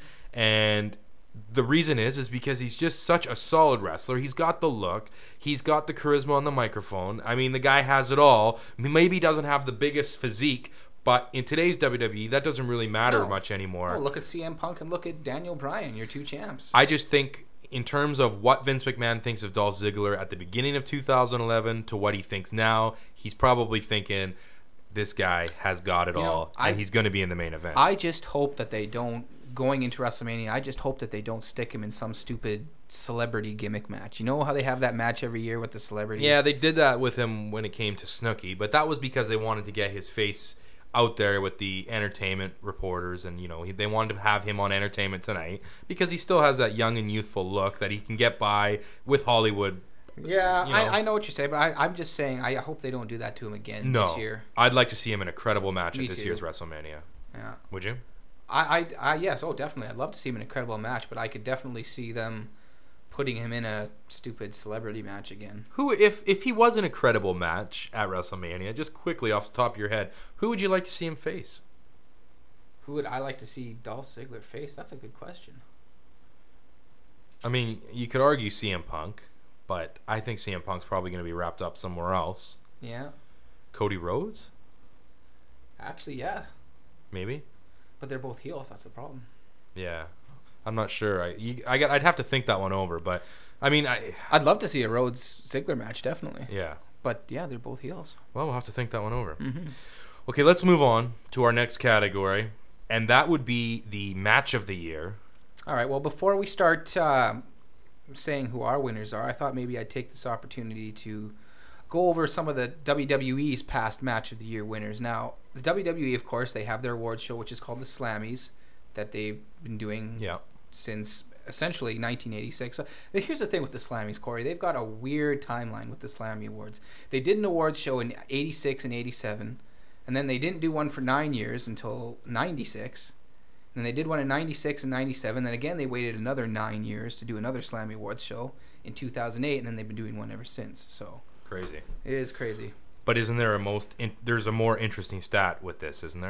And the reason is is because he's just such a solid wrestler. He's got the look. He's got the charisma on the microphone. I mean, the guy has it all. Maybe he doesn't have the biggest physique, but in today's W W E, that doesn't really matter No. much anymore. Oh, look at C M Punk and look at Daniel Bryan, your two champs. I just think in terms of what Vince McMahon thinks of Dolph Ziggler at the beginning of two thousand eleven to what he thinks now, he's probably thinking this guy has got it You know, all, I- and he's going to be in the main event. I just hope that they don't, going into WrestleMania, I just hope that they don't stick him in some stupid celebrity gimmick match. You know how they have that match every year with the celebrities? Yeah, they did that with him when it came to Snooki, but that was because they wanted to get his face out there with the entertainment reporters, and you know he, they wanted to have him on Entertainment Tonight because he still has that young and youthful look that he can get by with Hollywood. Yeah, you know. I, I know what you say, but I, I'm just saying I hope they don't do that to him again No, this year. I'd like to see him in a credible match Me at this too. year's WrestleMania. Yeah. Would you? I, I, I, yes, oh, definitely. I'd love to see him in a credible match, but I could definitely see them putting him in a stupid celebrity match again. Who, if if he was in a credible match at WrestleMania, just quickly off the top of your head, who would you like to see him face? Who would I like to see Dolph Ziggler face? That's a good question. I mean, you could argue C M Punk, but I think C M Punk's probably going to be wrapped up somewhere else. Yeah, Cody Rhodes, actually, yeah, maybe. but they're both heels. That's the problem. Yeah, I'm not sure. I, you, I got, I'd have to think that one over. But I mean, I I'd love to see a Rhodes Ziggler match, definitely. yeah. But yeah, they're both heels. Well, we'll have to think that one over. Mm-hmm. Okay, let's move on to our next category, and that would be the match of the year. All right. Well, before we start uh, saying who our winners are, I thought maybe I'd take this opportunity to go over some of the W W E's past match of the year winners. Now, the W W E, of course, they have their awards show, which is called the Slammies, that they've been doing Yeah. since essentially nineteen eighty-six. Uh, here's the thing with the Slammies, Corey. They've got a weird timeline with the Slammy Awards. They did an awards show in eighty-six and eighty-seven, and then they didn't do one for nine years until ninety-six. Then they did one in ninety-six and ninety-seven. Then again, they waited another nine years to do another Slammy Awards show in two thousand eight, and then they've been doing one ever since. So Crazy. it is crazy. But isn't there a most? In, there's a more interesting stat with this, isn't there?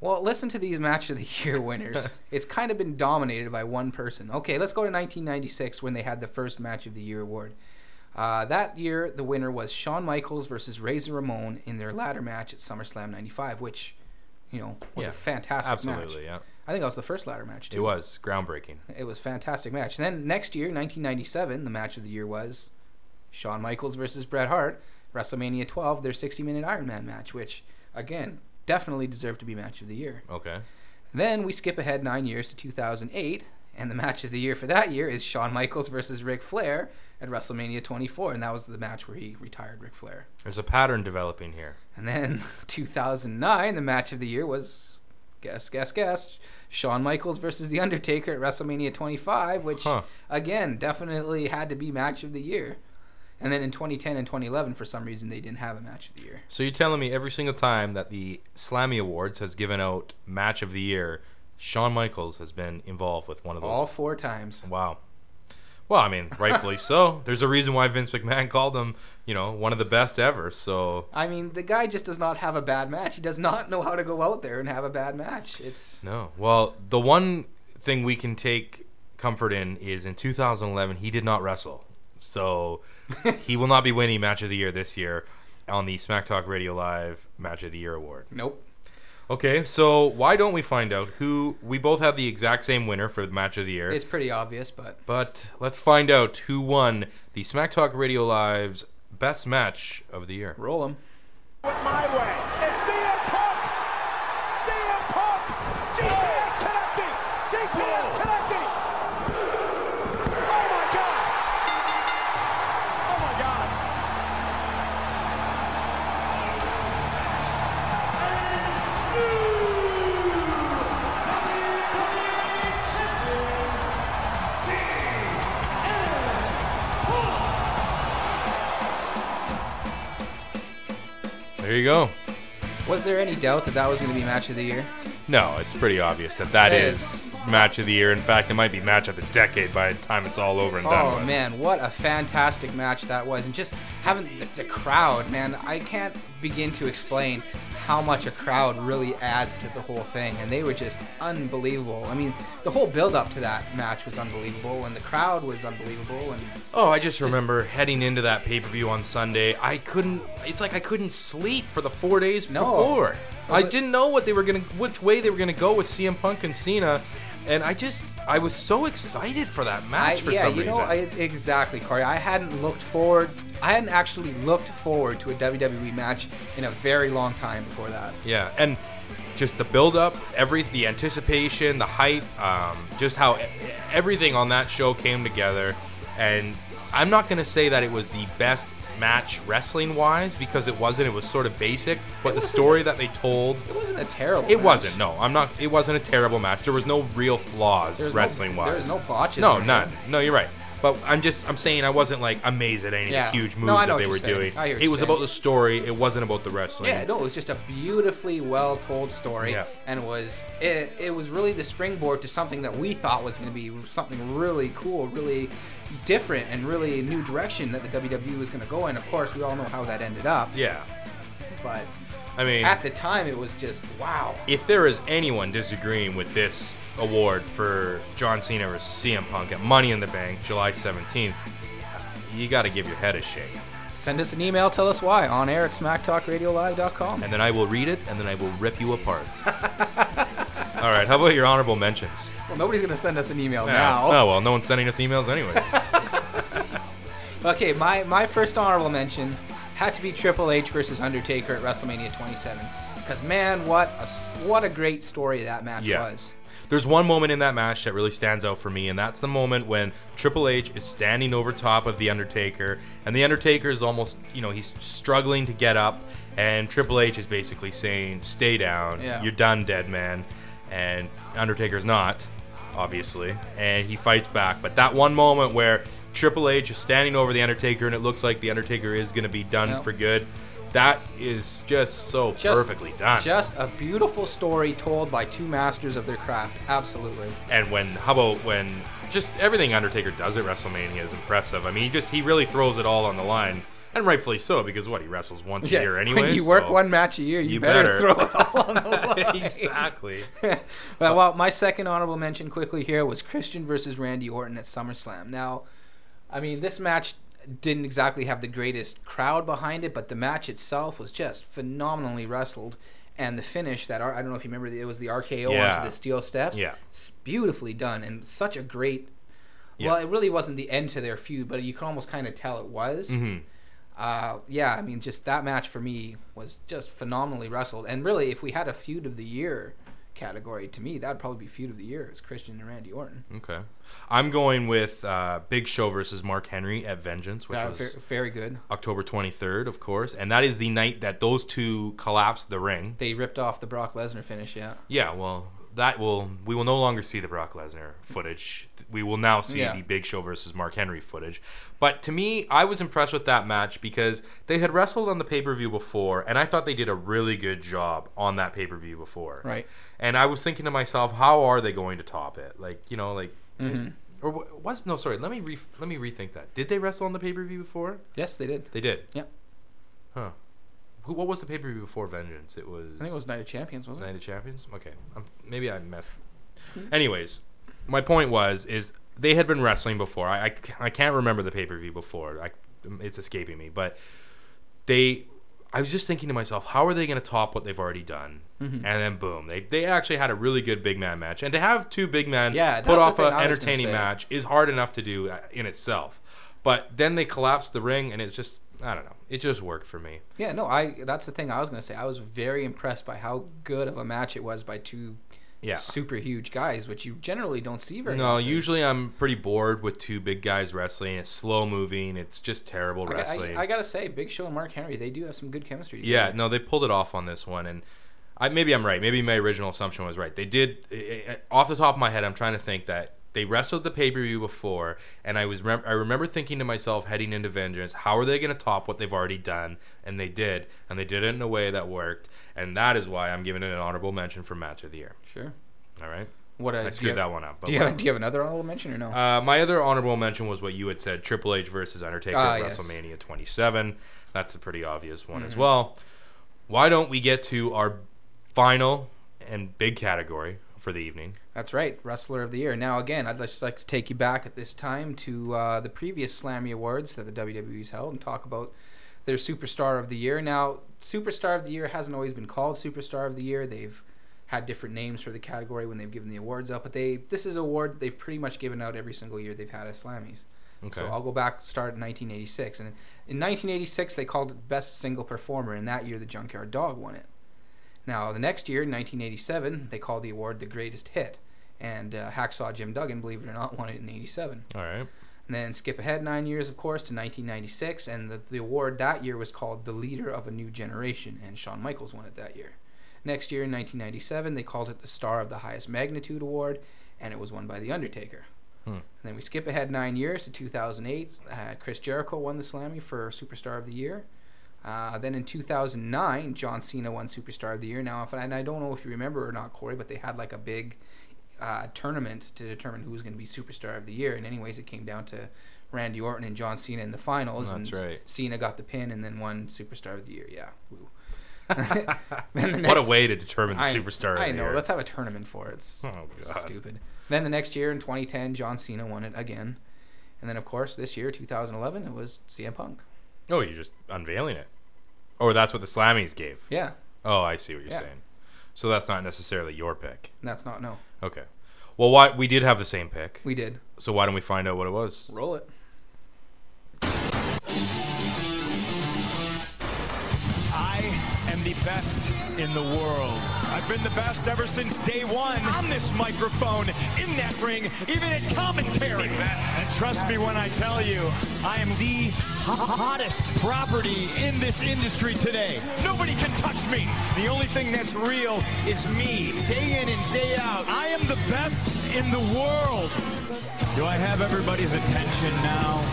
Well, listen to these Match of the Year winners. It's kind of been dominated by one person. Okay, let's go to nineteen ninety-six when they had the first Match of the Year award. Uh, that year, the winner was Shawn Michaels versus Razor Ramon in their ladder match at SummerSlam ninety-five, which, you know, was Yeah, a fantastic absolutely, match. yeah. I think that was the first ladder match, too. It was groundbreaking. It was a fantastic match. And then next year, nineteen ninety-seven, the Match of the Year was Shawn Michaels versus Bret Hart, WrestleMania twelve, their sixty-minute Iron Man match, which, again, definitely deserved to be Match of the Year. Okay. Then we skip ahead nine years to two thousand eight, and the Match of the Year for that year is Shawn Michaels versus Ric Flair at WrestleMania twenty-four, and that was the match where he retired Ric Flair. There's a pattern developing here. And then two thousand nine, the Match of the Year was, guess, guess, guess, Shawn Michaels versus The Undertaker at WrestleMania twenty-five, which, Huh. again, definitely had to be Match of the Year. And then in twenty ten and twenty eleven, for some reason, they didn't have a Match of the Year. So you're telling me every single time that the Slammy Awards has given out Match of the Year, Shawn Michaels has been involved with one of those? All four times. Wow. Well, I mean, rightfully so. There's a reason why Vince McMahon called him, you know, one of the best ever. So I mean, the guy just does not have a bad match. He does not know how to go out there and have a bad match. It's no. Well, the one thing we can take comfort in is in two thousand eleven he did not wrestle, so he will not be winning Match of the Year this year on the Smack Talk Radio Live Match of the Year award. Nope. Okay, so why don't we find out who... We both have the exact same winner for the Match of the Year. It's pretty obvious, but... But let's find out who won the Smack Talk Radio Live's Best Match of the Year. Roll them. My way. It's C M Punk. C M Punk. G T S connecting. G T S connecting. Oh my God. Oh my God. There you go. Was there any doubt that that was going to be Match of the Year? No, it's pretty obvious that that It is Match of the Year. In fact, it might be Match of the Decade by the time it's all over and done Oh, with. man, what a fantastic match that was. And just having the, the crowd, man, I can't begin to explain how much a crowd really adds to the whole thing. And they were just unbelievable. I mean, the whole build-up to that match was unbelievable, and the crowd was unbelievable. And Oh, I just remember heading into that pay-per-view on Sunday. I couldn't. It's like I couldn't sleep for the four days No. before. Was I it- didn't know what they were gonna, which way they were gonna go with C M Punk and Cena, and I just, I was so excited for that I, match for yeah, some you reason. know, I, exactly, Corey. I hadn't looked forward. I hadn't actually looked forward to a W W E match in a very long time before that. Yeah, and just the build-up, every the anticipation, the hype, um, just how e- everything on that show came together. And I'm not gonna say that it was the best match wrestling-wise because it wasn't. It was sort of basic, but the story that they told. It wasn't a terrible. It match. wasn't. No, I'm not. It wasn't a terrible match. There was no real flaws There's no- wrestling wise. there was no botches No, or anything. none. No, you're right. But I'm just. I'm saying I wasn't like amazed at any Yeah. of the huge moves No, I know that what they you're were saying. doing. I hear what It you're was saying. about the story. It wasn't about the wrestling. Yeah, no, it was just a beautifully well told story, Yeah. and it was it, it was really the springboard to something that we thought was going to be something really cool, really different, and really a new direction that the W W E was going to go in. Of course, we all know how that ended up, Yeah. but I mean, at the time, it was just wow. if there is anyone disagreeing with this award for John Cena versus C M Punk at Money in the Bank, July seventeenth, you got to give your head a shake. Send us an email, tell us why, on air at smack talk radio live dot com. And then I will read it, and then I will rip you apart. All right, how about your honorable mentions? Well, nobody's going to send us an email Yeah. now. Oh, well, no one's sending us emails anyways. Okay, my, my first honorable mention had to be Triple H versus Undertaker at WrestleMania twenty-seven. Because, man, what a, s- what a great story that match Yeah. was. There's one moment in that match that really stands out for me, and that's the moment when Triple H is standing over top of The Undertaker, and The Undertaker is almost, you know, he's struggling to get up, and Triple H is basically saying, stay down, Yeah. you're done, dead man. And Undertaker's not, obviously, and he fights back. But that one moment where Triple H is standing over The Undertaker, and it looks like The Undertaker is going to be done Yep. for good, that is just so Just- perfectly done. Just a beautiful story told by two masters of their craft. Absolutely. And when, how about when, just everything Undertaker does at WrestleMania is impressive. I mean, he just, he really throws it all on the line And rightfully so, because what, he wrestles once Yeah, a year anyway. when you work so one match a year, you, you better, better. throw it all on the line. Exactly. well, well, my second honorable mention quickly here was Christian versus Randy Orton at SummerSlam. Now, I mean, this match didn't exactly have the greatest crowd behind it, but the match itself was just phenomenally wrestled. And the finish, that I don't know if you remember, it was the R K O Yeah. onto the steel steps. Yeah. It's beautifully done and such a great. Yeah. Well, it really wasn't the end to their feud, but you can almost kind of tell it was. Mm-hmm. Uh, yeah, I mean, just that match for me was just phenomenally wrestled. And really, if we had a feud of the year category, to me, that would probably be feud of the year. It's Christian and Randy Orton. Okay. I'm going with uh, Big Show versus Mark Henry at Vengeance, which Uh, was ver- very good. October twenty-third, of course. And that is the night that those two collapsed the ring. They ripped off the Brock Lesnar finish, yeah. Yeah, well, that will we will no longer see the Brock Lesnar footage. We will now see Yeah. the Big Show versus Mark Henry footage. But to me, I was impressed with that match because they had wrestled on the pay-per-view before, and I thought they did a really good job on that pay-per-view before. Right. And I was thinking to myself, how are they going to top it? Like, you know, like Mm-hmm. or wa- was no, sorry, let me re, let me rethink that. Did they wrestle on the pay-per-view before? Yes, they did. They did. Yeah. Huh. Who, what was the pay-per-view before Vengeance? It was I think it was Night of Champions, wasn't Night of Champions? Okay. Um, maybe I messed. Anyways, my point was, is they had been wrestling before. I, I, I can't remember the pay-per-view before. I, it's escaping me. But they, I was just thinking to myself, how are they going to top what they've already done? Mm-hmm. And then boom, they they actually had a really good big man match. And to have two big men Yeah, put that's the off thing an I was gonna entertaining say. match is hard enough to do uh, in itself. But then they collapsed the ring, and it's just, I don't know. It just worked for me. it? Yeah, no, I. That's the thing I was going to say. I was very impressed by how good of a match it was by two Yeah. super huge guys, which you generally don't see very No, often. usually I'm pretty bored with two big guys wrestling. It's slow moving. It's just terrible I, wrestling. I, I gotta say, Big Show and Mark Henry, they do have some good chemistry together. yeah, no, they pulled it off on this one, and I maybe I'm right. Maybe my original assumption was right. They did. eh, eh, Off the top of my head, I'm trying to think that they wrestled the pay per view before, and I was rem- I remember thinking to myself heading into Vengeance, how are they going to top what they've already done? And they did, and they did it in a way that worked, and that is why I'm giving it an honorable mention for match of the year. Sure. All right. What? Uh, I do you screwed have- that one up. But Do you, have, whatever. do you have another honorable mention or no? Uh, my other honorable mention was what you had said: Triple H versus Undertaker Ah, at yes. WrestleMania twenty-seven. That's a pretty obvious one Mm-hmm. as well. Why don't we get to our final and big category for the evening? That's right, Wrestler of the Year. Now, again, I'd just like to take you back at this time to uh, the previous Slammy Awards that the W W E's held and talk about their Superstar of the Year. Now, Superstar of the Year hasn't always been called Superstar of the Year. They've had different names for the category when they've given the awards out, but they this is an award they've pretty much given out every single year they've had at Slammies. Okay. So I'll go back, start in nineteen eighty-six. And in nineteen eighty-six, they called it Best Single Performer, and that year the Junkyard Dog won it. Now, the next year, nineteen eighty-seven, they called the award the Greatest Hit, and uh, Hacksaw Jim Duggan, believe it or not, won it in eighty-seven. All right. And then skip ahead nine years, of course, to nineteen ninety-six, and the, the award that year was called the Leader of a New Generation, and Shawn Michaels won it that year. Next year, in nineteen ninety-seven, they called it the Star of the Highest Magnitude Award, and it was won by The Undertaker. Hmm. And then we skip ahead nine years to two thousand eight. Uh, Chris Jericho won the Slammy for Superstar of the Year. Uh, then in two thousand nine, John Cena won Superstar of the Year. Now, if, and I don't know if you remember or not, Corey, but they had like a big uh, tournament to determine who was going to be Superstar of the Year. And anyways, it came down to Randy Orton and John Cena in the finals. That's and right. Cena got the pin and then won Superstar of the Year. Yeah. Woo. Then the What next- a way to determine the I, superstar. I of the know. year. Let's have a tournament for it. It's Oh, God. stupid. Then the next year in twenty ten, John Cena won it again. And then, of course, this year, two thousand eleven, it was C M Punk. Oh, you're just unveiling it. Or that's what the Slammies gave. Yeah. Oh, I see what you're Yeah. saying. So that's not necessarily your pick. And that's not, no. Okay. Well, why we did have the same pick. We did. So why don't we find out what it was? Roll it. I am the best in the world. I've been the best ever since day one. On this microphone, in that ring, even at commentary. And trust me when I tell you, I am the hottest property in this industry today. Nobody can touch me. The only thing that's real is me, day in and day out. I am the best in the world. Do I have everybody's attention now?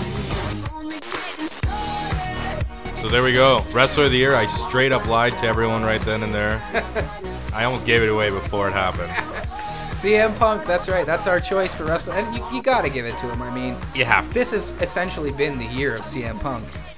So there we go. Wrestler of the Year. I straight up lied to everyone right then and there. I almost gave it away before it happened. C M Punk, that's right. That's our choice for wrestler. And you, you got to give it to him. I mean, You have to. this has essentially been the year of C M Punk.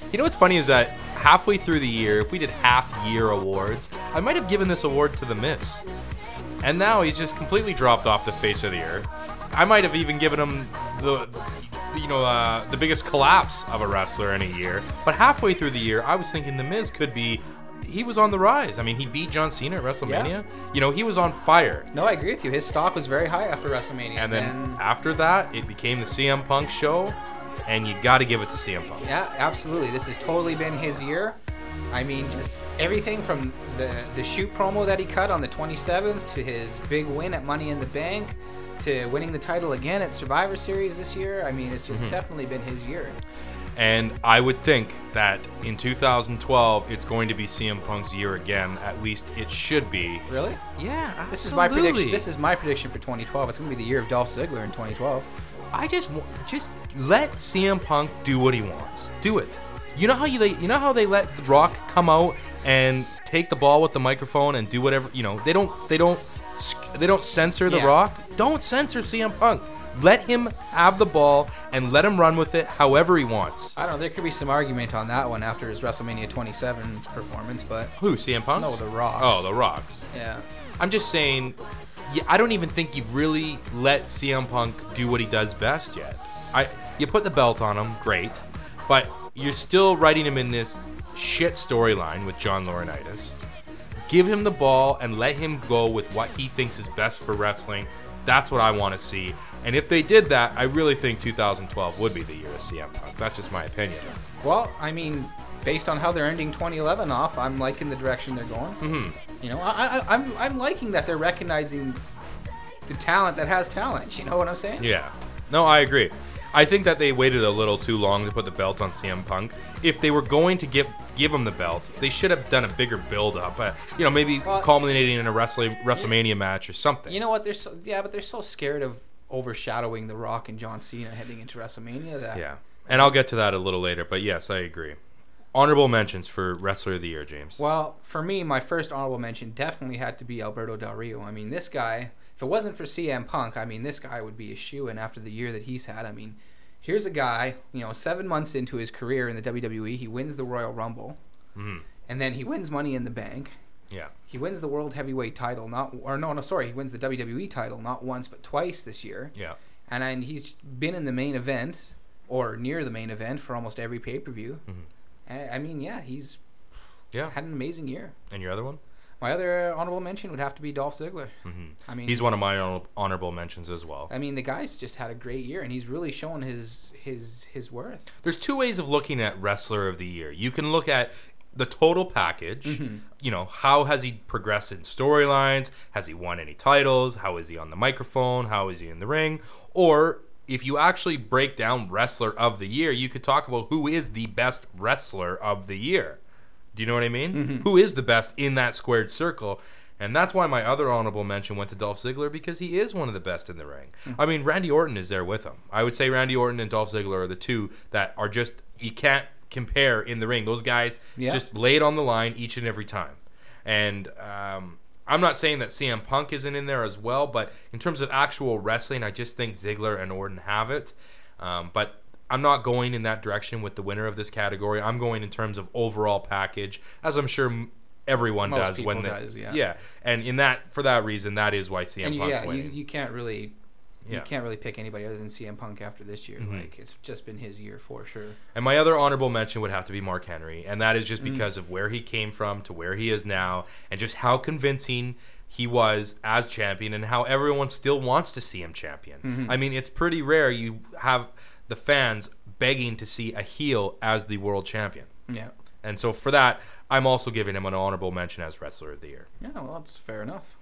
You know what's funny is that halfway through the year, if we did half-year awards, I might have given this award to The Miz. And now he's just completely dropped off the face of the earth. I might have even given him the, you know, uh, the biggest collapse of a wrestler in a year. But halfway through the year, I was thinking The Miz could be, he was on the rise. I mean, he beat John Cena at WrestleMania. Yeah. You know, he was on fire. No, I agree with you. His stock was very high after WrestleMania. And then after that, it became the C M Punk show, and you got to give it to C M Punk. Yeah, absolutely. This has totally been his year. I mean, just everything from the, the shoot promo that he cut on the twenty-seventh to his big win at Money in the Bank to winning the title again at Survivor Series this year. I mean, it's just Mm-hmm. definitely been his year. And I would think that in two thousand twelve, it's going to be C M Punk's year again. At least it should be. Really? Yeah, absolutely. This is my prediction. This is my prediction for twenty twelve. It's going to be the year of Dolph Ziggler in twenty twelve. I just wa- just let C M Punk do what he wants. Do it. You know how you you know how they let The Rock come out and take the ball with the microphone and do whatever, you know, they don't they don't they don't censor The Yeah. Rock. Don't censor C M Punk. Let him have the ball and let him run with it however he wants. I don't know. There could be some argument on that one after his WrestleMania twenty-seven performance, but Who, C M Punk? no, The Rocks. Oh, The Rocks. Yeah. I'm just saying, yeah, I don't even think you've really let C M Punk do what he does best yet. I, you put the belt on him, great, but you're still writing him in this shit storyline with John Laurinaitis. Give him the ball and let him go with what he thinks is best for wrestling. That's what I want to see. And if they did that, I really think two thousand twelve would be the year of C M Punk. That's just my opinion. Well, I mean, based on how they're ending twenty eleven off, I'm liking the direction they're going. Mm-hmm. You know, I, I, I'm I'm liking that they're recognizing the talent that has talent. You know what I'm saying? Yeah. No, I agree. I think that they waited a little too long to put the belt on C M Punk. If they were going to give give him the belt, they should have done a bigger build-up. Uh, you know, maybe Well, culminating in a wrestling WrestleMania match or something. You know what? They're so, yeah, but they're so scared of overshadowing The Rock and John Cena heading into WrestleMania that Yeah. And I'll get to that a little later, but yes, I agree. Honorable mentions for Wrestler of the Year, James. Well, for me, my first honorable mention definitely had to be Alberto Del Rio. I mean, this guy, if it wasn't for C M Punk, I mean, this guy would be a shoo-in after the year that he's had. I mean, here's a guy, you know, seven months into his career in the W W E, he wins the Royal Rumble, Mhm. and then he wins Money in the Bank. Yeah. He wins the World Heavyweight title, not or no, no, sorry, he wins the W W E title not once but twice this year. Yeah. And then he's been in the main event or near the main event for almost every pay-per-view. I, I mean, yeah, he's Yeah. had an amazing year. And your other one? My other honorable mention would have to be Dolph Ziggler. Mhm. I mean, He's one of my honor- honorable mentions as well. I mean, the guy's just had a great year, and he's really shown his his his worth. There's two ways of looking at Wrestler of the Year. You can look at the total package. Mm-hmm. You know, how has he progressed in storylines? Has he won any titles? How is he on the microphone? How is he in the ring? Or if you actually break down Wrestler of the Year, you could talk about who is the best wrestler of the year. Do you know what I mean? Mm-hmm. Who is the best in that squared circle? And that's why my other honorable mention went to Dolph Ziggler, because he is one of the best in the ring. Mm-hmm. I mean, Randy Orton is there with him. I would say Randy Orton and Dolph Ziggler are the two that are just, you can't compare in the ring. Those guys Yeah. just lay it on the line each and every time. And um, I'm not saying that C M Punk isn't in there as well, but in terms of actual wrestling, I just think Ziggler and Orton have it. Um, but I'm not going in that direction with the winner of this category. I'm going in terms of overall package, as I'm sure m- everyone Most does people when they, does, yeah. yeah. And in that, for that reason, that is why C M And you, Punk's yeah, you, winning. you can't really Yeah. you can't really pick anybody other than C M Punk after this year. Mm-hmm. Like, it's just been his year for sure. And my other honorable mention would have to be Mark Henry, and that is Mm. just because of where he came from to where he is now, and just how convincing he was as champion, and how everyone still wants to see him champion. Mm-hmm. I mean, it's pretty rare you have the fans begging to see a heel as the world champion. Yeah. And so for that, I'm also giving him an honorable mention as Wrestler of the Year. Yeah, well, that's fair enough.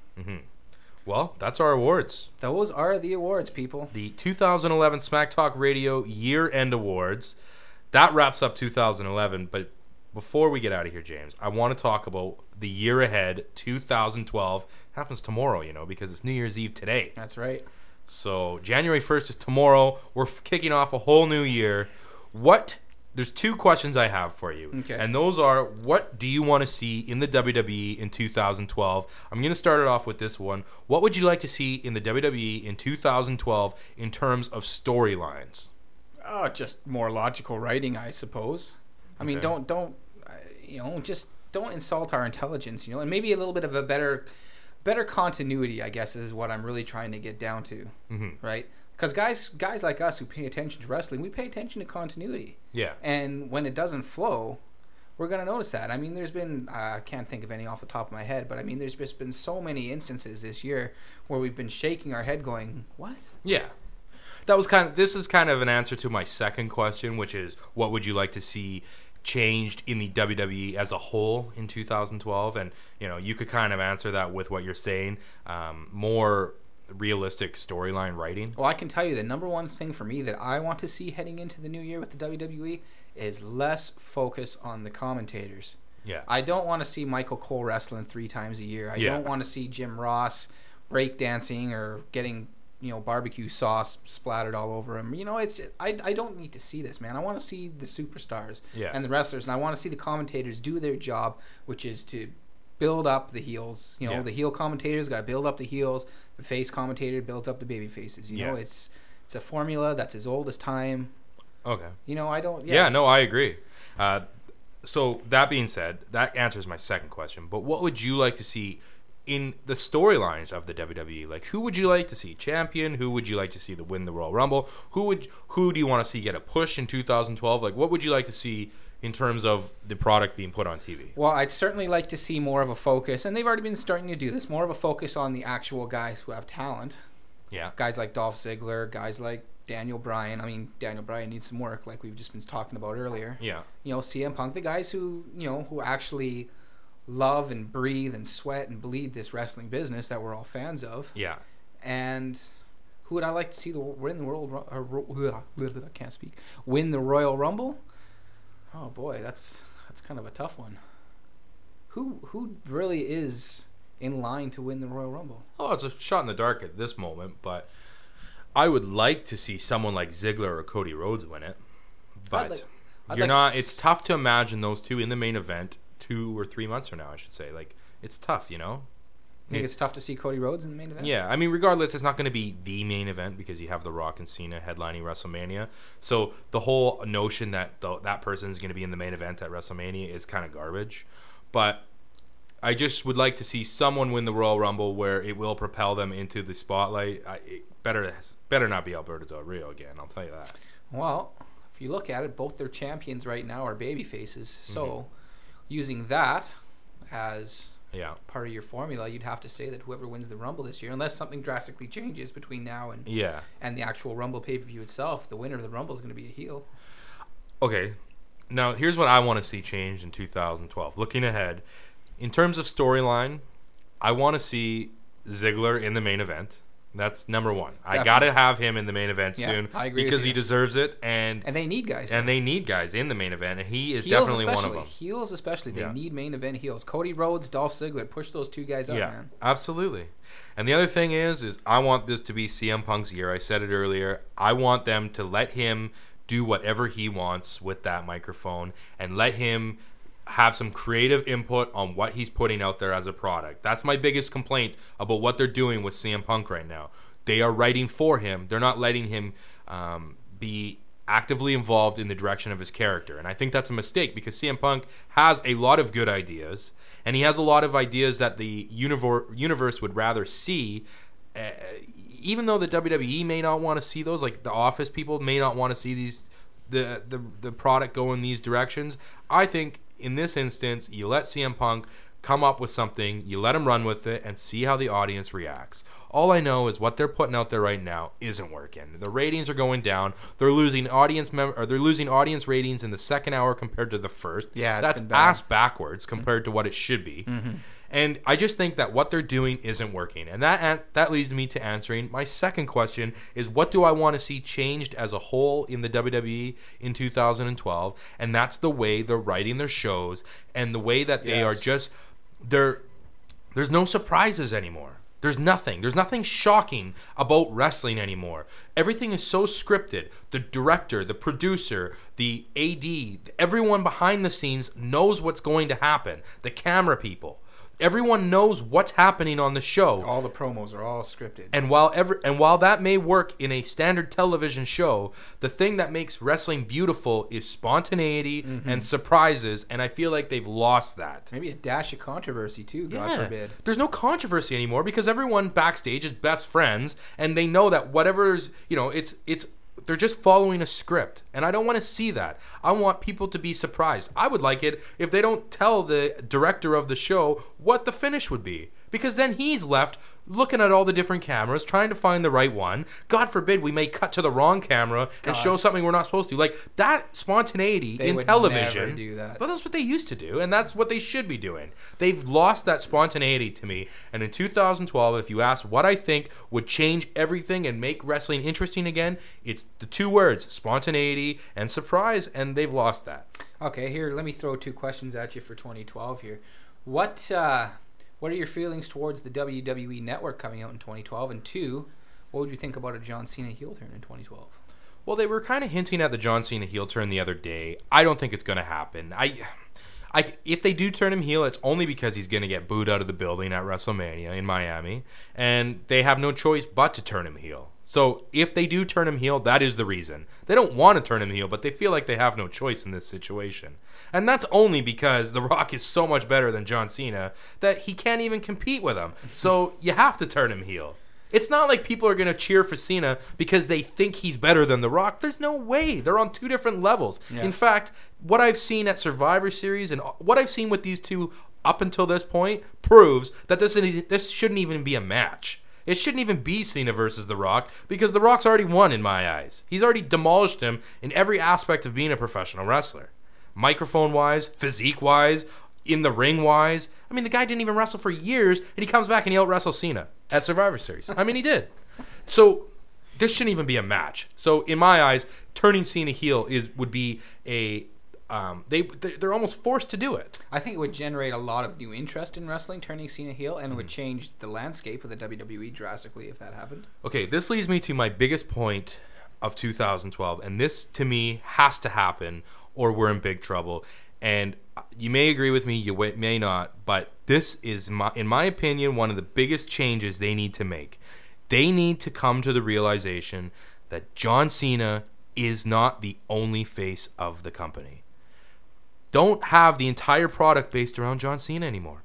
Well, that's our awards. Those are the awards, people. The two thousand eleven Smack Talk Radio Year End Awards. That wraps up two thousand eleven, but before we get out of here, James, I want to talk about the year ahead, two thousand twelve. Happens tomorrow, you know, because it's New Year's Eve today. That's right. So January first is tomorrow. We're f- kicking off a whole new year. What? There's two questions I have for you. Okay. And those are, what do you want to see in the W W E in two thousand twelve? I'm going to start it off with this one. What would you like to see in the W W E in two thousand twelve in terms of storylines? Oh, just more logical writing, I suppose. I mean, Okay. don't don't uh, you know just don't insult our intelligence, you know, and maybe a little bit of a better better continuity, I guess, is what I'm really trying to get down to, Mm-hmm. right? Because guys guys like us who pay attention to wrestling, we pay attention to continuity, Yeah. and when it doesn't flow, we're gonna notice that. I mean, there's been uh, I can't think of any off the top of my head, but I mean, there's just been so many instances this year where we've been shaking our head, going, "What?" Yeah. That was kind of, this is kind of an answer to my second question, which is what would you like to see changed in the W W E as a whole in two thousand twelve? And, you know, you could kind of answer that with what you're saying, um, more realistic storyline writing. Well, I can tell you the number one thing for me that I want to see heading into the new year with the W W E is less focus on the commentators. Yeah. I don't want to see Michael Cole wrestling three times a year. I Yeah. don't want to see Jim Ross breakdancing or getting, you know, barbecue sauce splattered all over him. You know, it's I, I don't need to see this, man. I want to see the superstars Yeah. and the wrestlers, and I want to see the commentators do their job, which is to build up the heels. You know, Yeah. the heel commentators got to build up the heels. The face commentator builds up the baby faces. You know, Yeah. it's it's a formula that's as old as time. Okay. You know, I don't. Yeah, Yeah, no, I agree. Uh, so that being said, that answers my second question. But what would you like to see in the storylines of the W W E? Like, who would you like to see champion? Who would you like to see the win the Royal Rumble? Who would who do you want to see get a push in two thousand twelve? Like, what would you like to see in terms of the product being put on T V? Well, I'd certainly like to see more of a focus, and they've already been starting to do this, more of a focus on the actual guys who have talent. Yeah. Guys like Dolph Ziggler, guys like Daniel Bryan. I mean, Daniel Bryan needs some work, like we've just been talking about earlier. Yeah. You know, C M Punk, the guys who, you know, who actually love and breathe and sweat and bleed this wrestling business that we're all fans of. Yeah. And who would I like to see the win the world? Ru- uh, ru- I can't speak. Win the Royal Rumble. Oh boy, that's that's kind of a tough one. Who who really is in line to win the Royal Rumble? Oh, it's a shot in the dark at this moment, but I would like to see someone like Ziggler or Cody Rhodes win it. But like- I'd you're like not. to It's s- tough to imagine those two in the main event two or three months from now. I should say, like, it's tough, you know. I think it's tough to see Cody Rhodes in the main event. Yeah, I mean, regardless, it's not going to be the main event because you have The Rock and Cena headlining WrestleMania. So the whole notion that the, that person is going to be in the main event at WrestleMania is kind of garbage. But I just would like to see someone win the Royal Rumble where it will propel them into the spotlight. I, it better better not be Alberto Del Rio again. I'll tell you that. Well, if you look at it, both their champions right now are baby faces. So, Mm-hmm. using that as Yeah. part of your formula, you'd have to say that whoever wins the Rumble this year, unless something drastically changes between now and Yeah. and the actual Rumble pay-per-view itself, the winner of the Rumble is going to be a heel. Okay. Now, here's what I want to see changed in two thousand twelve. Looking ahead, in terms of storyline, I want to see Ziggler in the main event. That's number one. I Definitely. got to have him in the main event Yeah, soon I agree with because you. he deserves it, and And they need guys. and they need guys in the main event, and he is heels definitely one of especially. them. Heels especially. They Yeah. need main event heels. Cody Rhodes, Dolph Ziggler. Push those two guys up, Yeah, man. absolutely. And the other thing is, is I want this to be C M Punk's year. I said it earlier. I want them to let him do whatever he wants with that microphone and let him have some creative input on what he's putting out there as a product. That's my biggest complaint about what they're doing with C M Punk right now. They are writing for him. They're not letting him um, be actively involved in the direction of his character. And I think that's a mistake because C M Punk has a lot of good ideas, and he has a lot of ideas that the universe universe would rather see. Uh, even though the W W E may not want to see those, like the Office people may not want to see these the, the the product go in these directions. I think in this instance, you let C M Punk come up with something, you let him run with it, and see how the audience reacts. All I know is what they're putting out there right now isn't working. The ratings are going down. They're losing audience mem- or they're losing audience ratings in the second hour compared to the first. Yeah, it's that's been bad. ass backwards compared to what it should be. Mm-hmm. And I just think that what they're doing isn't working. And that an- that leads me to answering my second question is what do I want to see changed as a whole in the W W E in two thousand twelve? And that's the way they're writing their shows and the way that they are Yes. just they're there's no surprises anymore. There's nothing. There's nothing shocking about wrestling anymore. Everything is so scripted. The director, the producer, the A D, everyone behind the scenes knows what's going to happen. The camera people. everyone knows what's happening on the show. All the promos are all scripted. And while ever and while that may work in a standard television show, the thing that makes wrestling beautiful is spontaneity mm-hmm. and surprises, and I feel like they've lost that. Maybe a dash of controversy too, God yeah. forbid. There's no controversy anymore because everyone backstage is best friends, and they know that whatever's, you know, it's it's they're just following a script, and I don't want to see that. I want people to be surprised. I would like it if they don't tell the director of the show what the finish would be, because then he's left looking at all the different cameras, trying to find the right one. God forbid we may cut to the wrong camera and God. show something we're not supposed to. Like, that spontaneity They in would television. never do that. But that's what they used to do, and that's what they should be doing. They've lost that spontaneity to me. And in two thousand twelve, if you ask what I think would change everything and make wrestling interesting again, it's the two words, spontaneity and surprise, and they've lost that. Okay, here, let me throw two questions at you for twenty twelve here. What uh, what are your feelings towards the W W E Network coming out in twenty twelve? And two, what would you think about a John Cena heel turn in twenty twelve? Well, they were kind of hinting at the John Cena heel turn the other day. I don't think it's going to happen. I, I, if they do turn him heel, it's only because he's going to get booed out of the building at WrestleMania in Miami, and they have no choice but to turn him heel. So if they do turn him heel, that is the reason. They don't want to turn him heel, but they feel like they have no choice in this situation. And that's only because The Rock is so much better than John Cena that he can't even compete with him. So you have to turn him heel. It's not like people are going to cheer for Cena because they think he's better than The Rock. There's no way. They're on two different levels. Yeah. In fact, what I've seen at Survivor Series and what I've seen with these two up until this point proves that this this shouldn't even be a match. It shouldn't even be Cena versus The Rock because The Rock's already won in my eyes. He's already demolished him in every aspect of being a professional wrestler. Microphone-wise, physique-wise, in the ring-wise. I mean, the guy didn't even wrestle for years, and he comes back and he out-wrestles Cena at Survivor Series. I mean, he did. So this shouldn't even be a match. So in my eyes, turning Cena heel is would be a... Um, they they're almost forced to do it. I think it would generate a lot of new interest in wrestling, turning Cena heel, and it would change the landscape of the W W E drastically if that happened. Okay, this leads me to my biggest point of two thousand twelve, and this to me has to happen, or we're in big trouble. And you may agree with me, you may not, but this is, my, in my opinion, one of the biggest changes they need to make. They need to come to the realization that John Cena is not the only face of the company. Don't have the entire product based around John Cena anymore.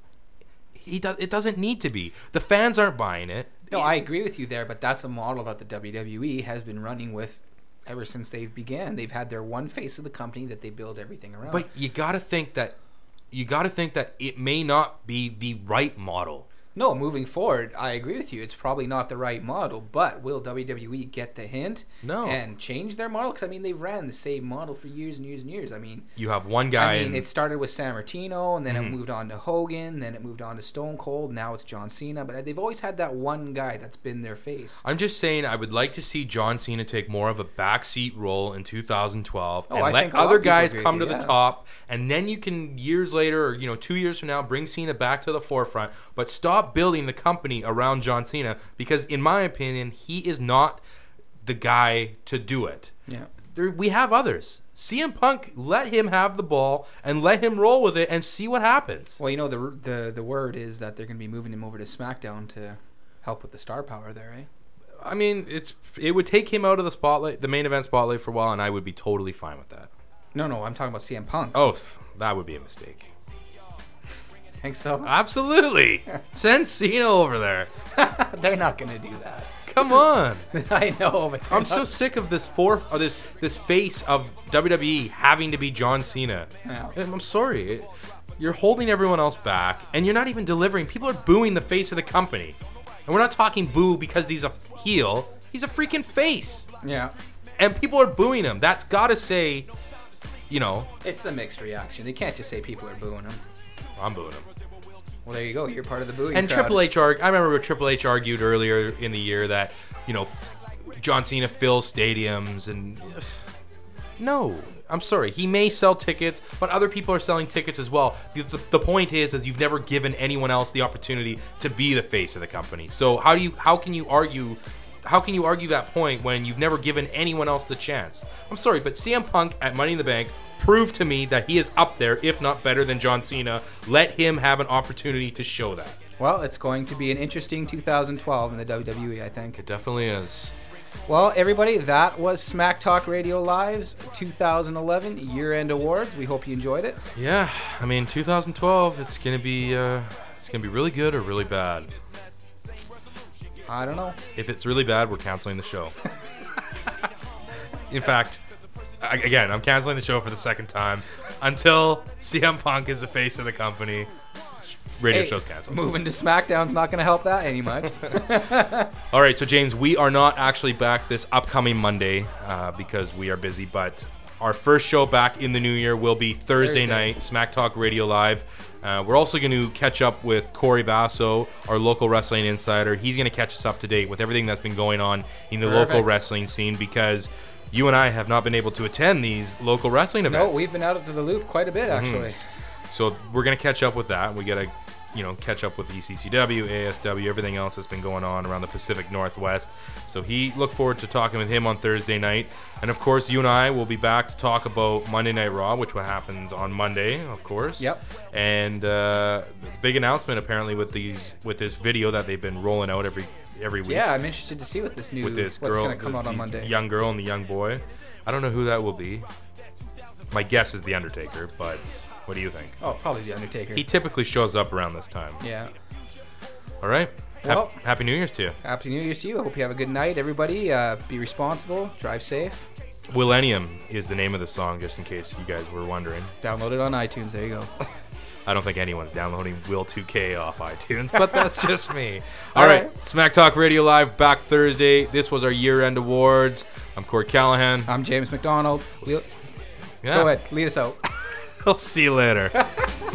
He does. It doesn't need to be. The fans aren't buying it. No, I agree with you there, but that's a model that the W W E has been running with ever since they've began. They've had their one face of the company that they build everything around. But you got to think that you got to think that it may not be the right model. No, moving forward, I agree with you. It's probably not the right model, but will W W E get the hint No. and change their model? Because, I mean, they've ran the same model for years and years and years. I mean, You have one guy. I mean, in, it started with Sammartino, and then Mhm. it moved on to Hogan, then it moved on to Stone Cold, now it's John Cena. But they've always had that one guy that's been their face. I'm just saying I would like to see John Cena take more of a backseat role in two thousand twelve Oh, and I let think a lot other of people guys agree come with to you, the yeah. top, and then you can years later, or you know, two years from now, bring Cena back to the forefront. But stop building the company around John Cena because, in my opinion, he is not the guy to do it. Yeah. There, we have others. C M Punk, let him have the ball and let him roll with it and see what happens. Well, you know, the the the word is that they're going to be moving him over to SmackDown to help with the star power there, eh? I mean, it's it would take him out of the spotlight, the main event spotlight for a while, and I would be totally fine with that. No, no, I'm talking about C M Punk. Oh, that would be a mistake. Think so? Absolutely. Send Cena over there. They're not going to do that. Come on. I know, but they're I'm so not. sick of this four or this this face of W W E having to be John Cena. Yeah. I'm sorry. It, you're holding everyone else back, and you're not even delivering. People are booing the face of the company. And we're not talking boo because he's a heel. He's a freaking face. Yeah. And people are booing him. That's got to say, you know, It's a mixed reaction. They can't just say people are booing him. I'm booing him. Well, there you go. You're part of the booing And crowd. Triple H, arg- I remember Triple H argued earlier in the year that, you know, John Cena fills stadiums and... No, I'm sorry. He may sell tickets, but other people are selling tickets as well. The, the, the point is, is you've never given anyone else the opportunity to be the face of the company. So how do you, how can you argue how can you argue that point when you've never given anyone else the chance? I'm sorry, but C M Punk at Money in the Bank proved to me that he is up there, if not better than John Cena. Let him have an opportunity to show that. Well, it's going to be an interesting two thousand twelve in the W W E, I think. It definitely is. Well, everybody, that was Smack Talk Radio Live's two thousand eleven Year-End Awards. We hope you enjoyed it. Yeah, I mean, two thousand twelve, it's gonna be uh, it's gonna be really good or really bad. I don't know. If it's really bad, we're canceling the show. In fact, I, again, I'm canceling the show for the second time until C M Punk is the face of the company. Radio Hey, show's canceled. Moving to SmackDown's not going to help that any much. All right, so James, we are not actually back this upcoming Monday uh, because we are busy, but our first show back in the new year will be Thursday, Thursday. night, Smack Talk Radio Live. Uh, we're also going to catch up with Corey Basso, our local wrestling insider. He's going to catch us up to date with everything that's been going on in the Perfect. local wrestling scene because you and I have not been able to attend these local wrestling No, events. we've been out of the loop quite a bit, actually. So we're going to catch up with that. We got to, you know, catch up with E C C W, A S W, everything else that's been going on around the Pacific Northwest. So he look forward to talking with him on Thursday night. And of course, you and I will be back to talk about Monday Night Raw, which happens on Monday, of course. Yep. And uh, big announcement apparently with these with this video that they've been rolling out every every week. Yeah, I'm interested to see what this new, With this what's girl, going to come this- out on these Monday. young girl and the young boy. I don't know who that will be. My guess is The Undertaker, but what do you think? Oh, probably The Undertaker. He typically shows up around this time. yeah. All right. Well- Hap- Happy New Year's to you. Happy New Year's to you. I hope you have a good night, everybody. Uh, be responsible. Drive safe. Millennium is the name of the song, just in case you guys were wondering. Download it on iTunes. There you go. I don't think anyone's downloading Will two K off iTunes, but that's just me. All All right. right. Smack Talk Radio Live back Thursday. This was our year-end awards. I'm Corey Callahan. I'm James McDonald. We'll, Yeah. Go ahead. Lead us out. I'll see you later.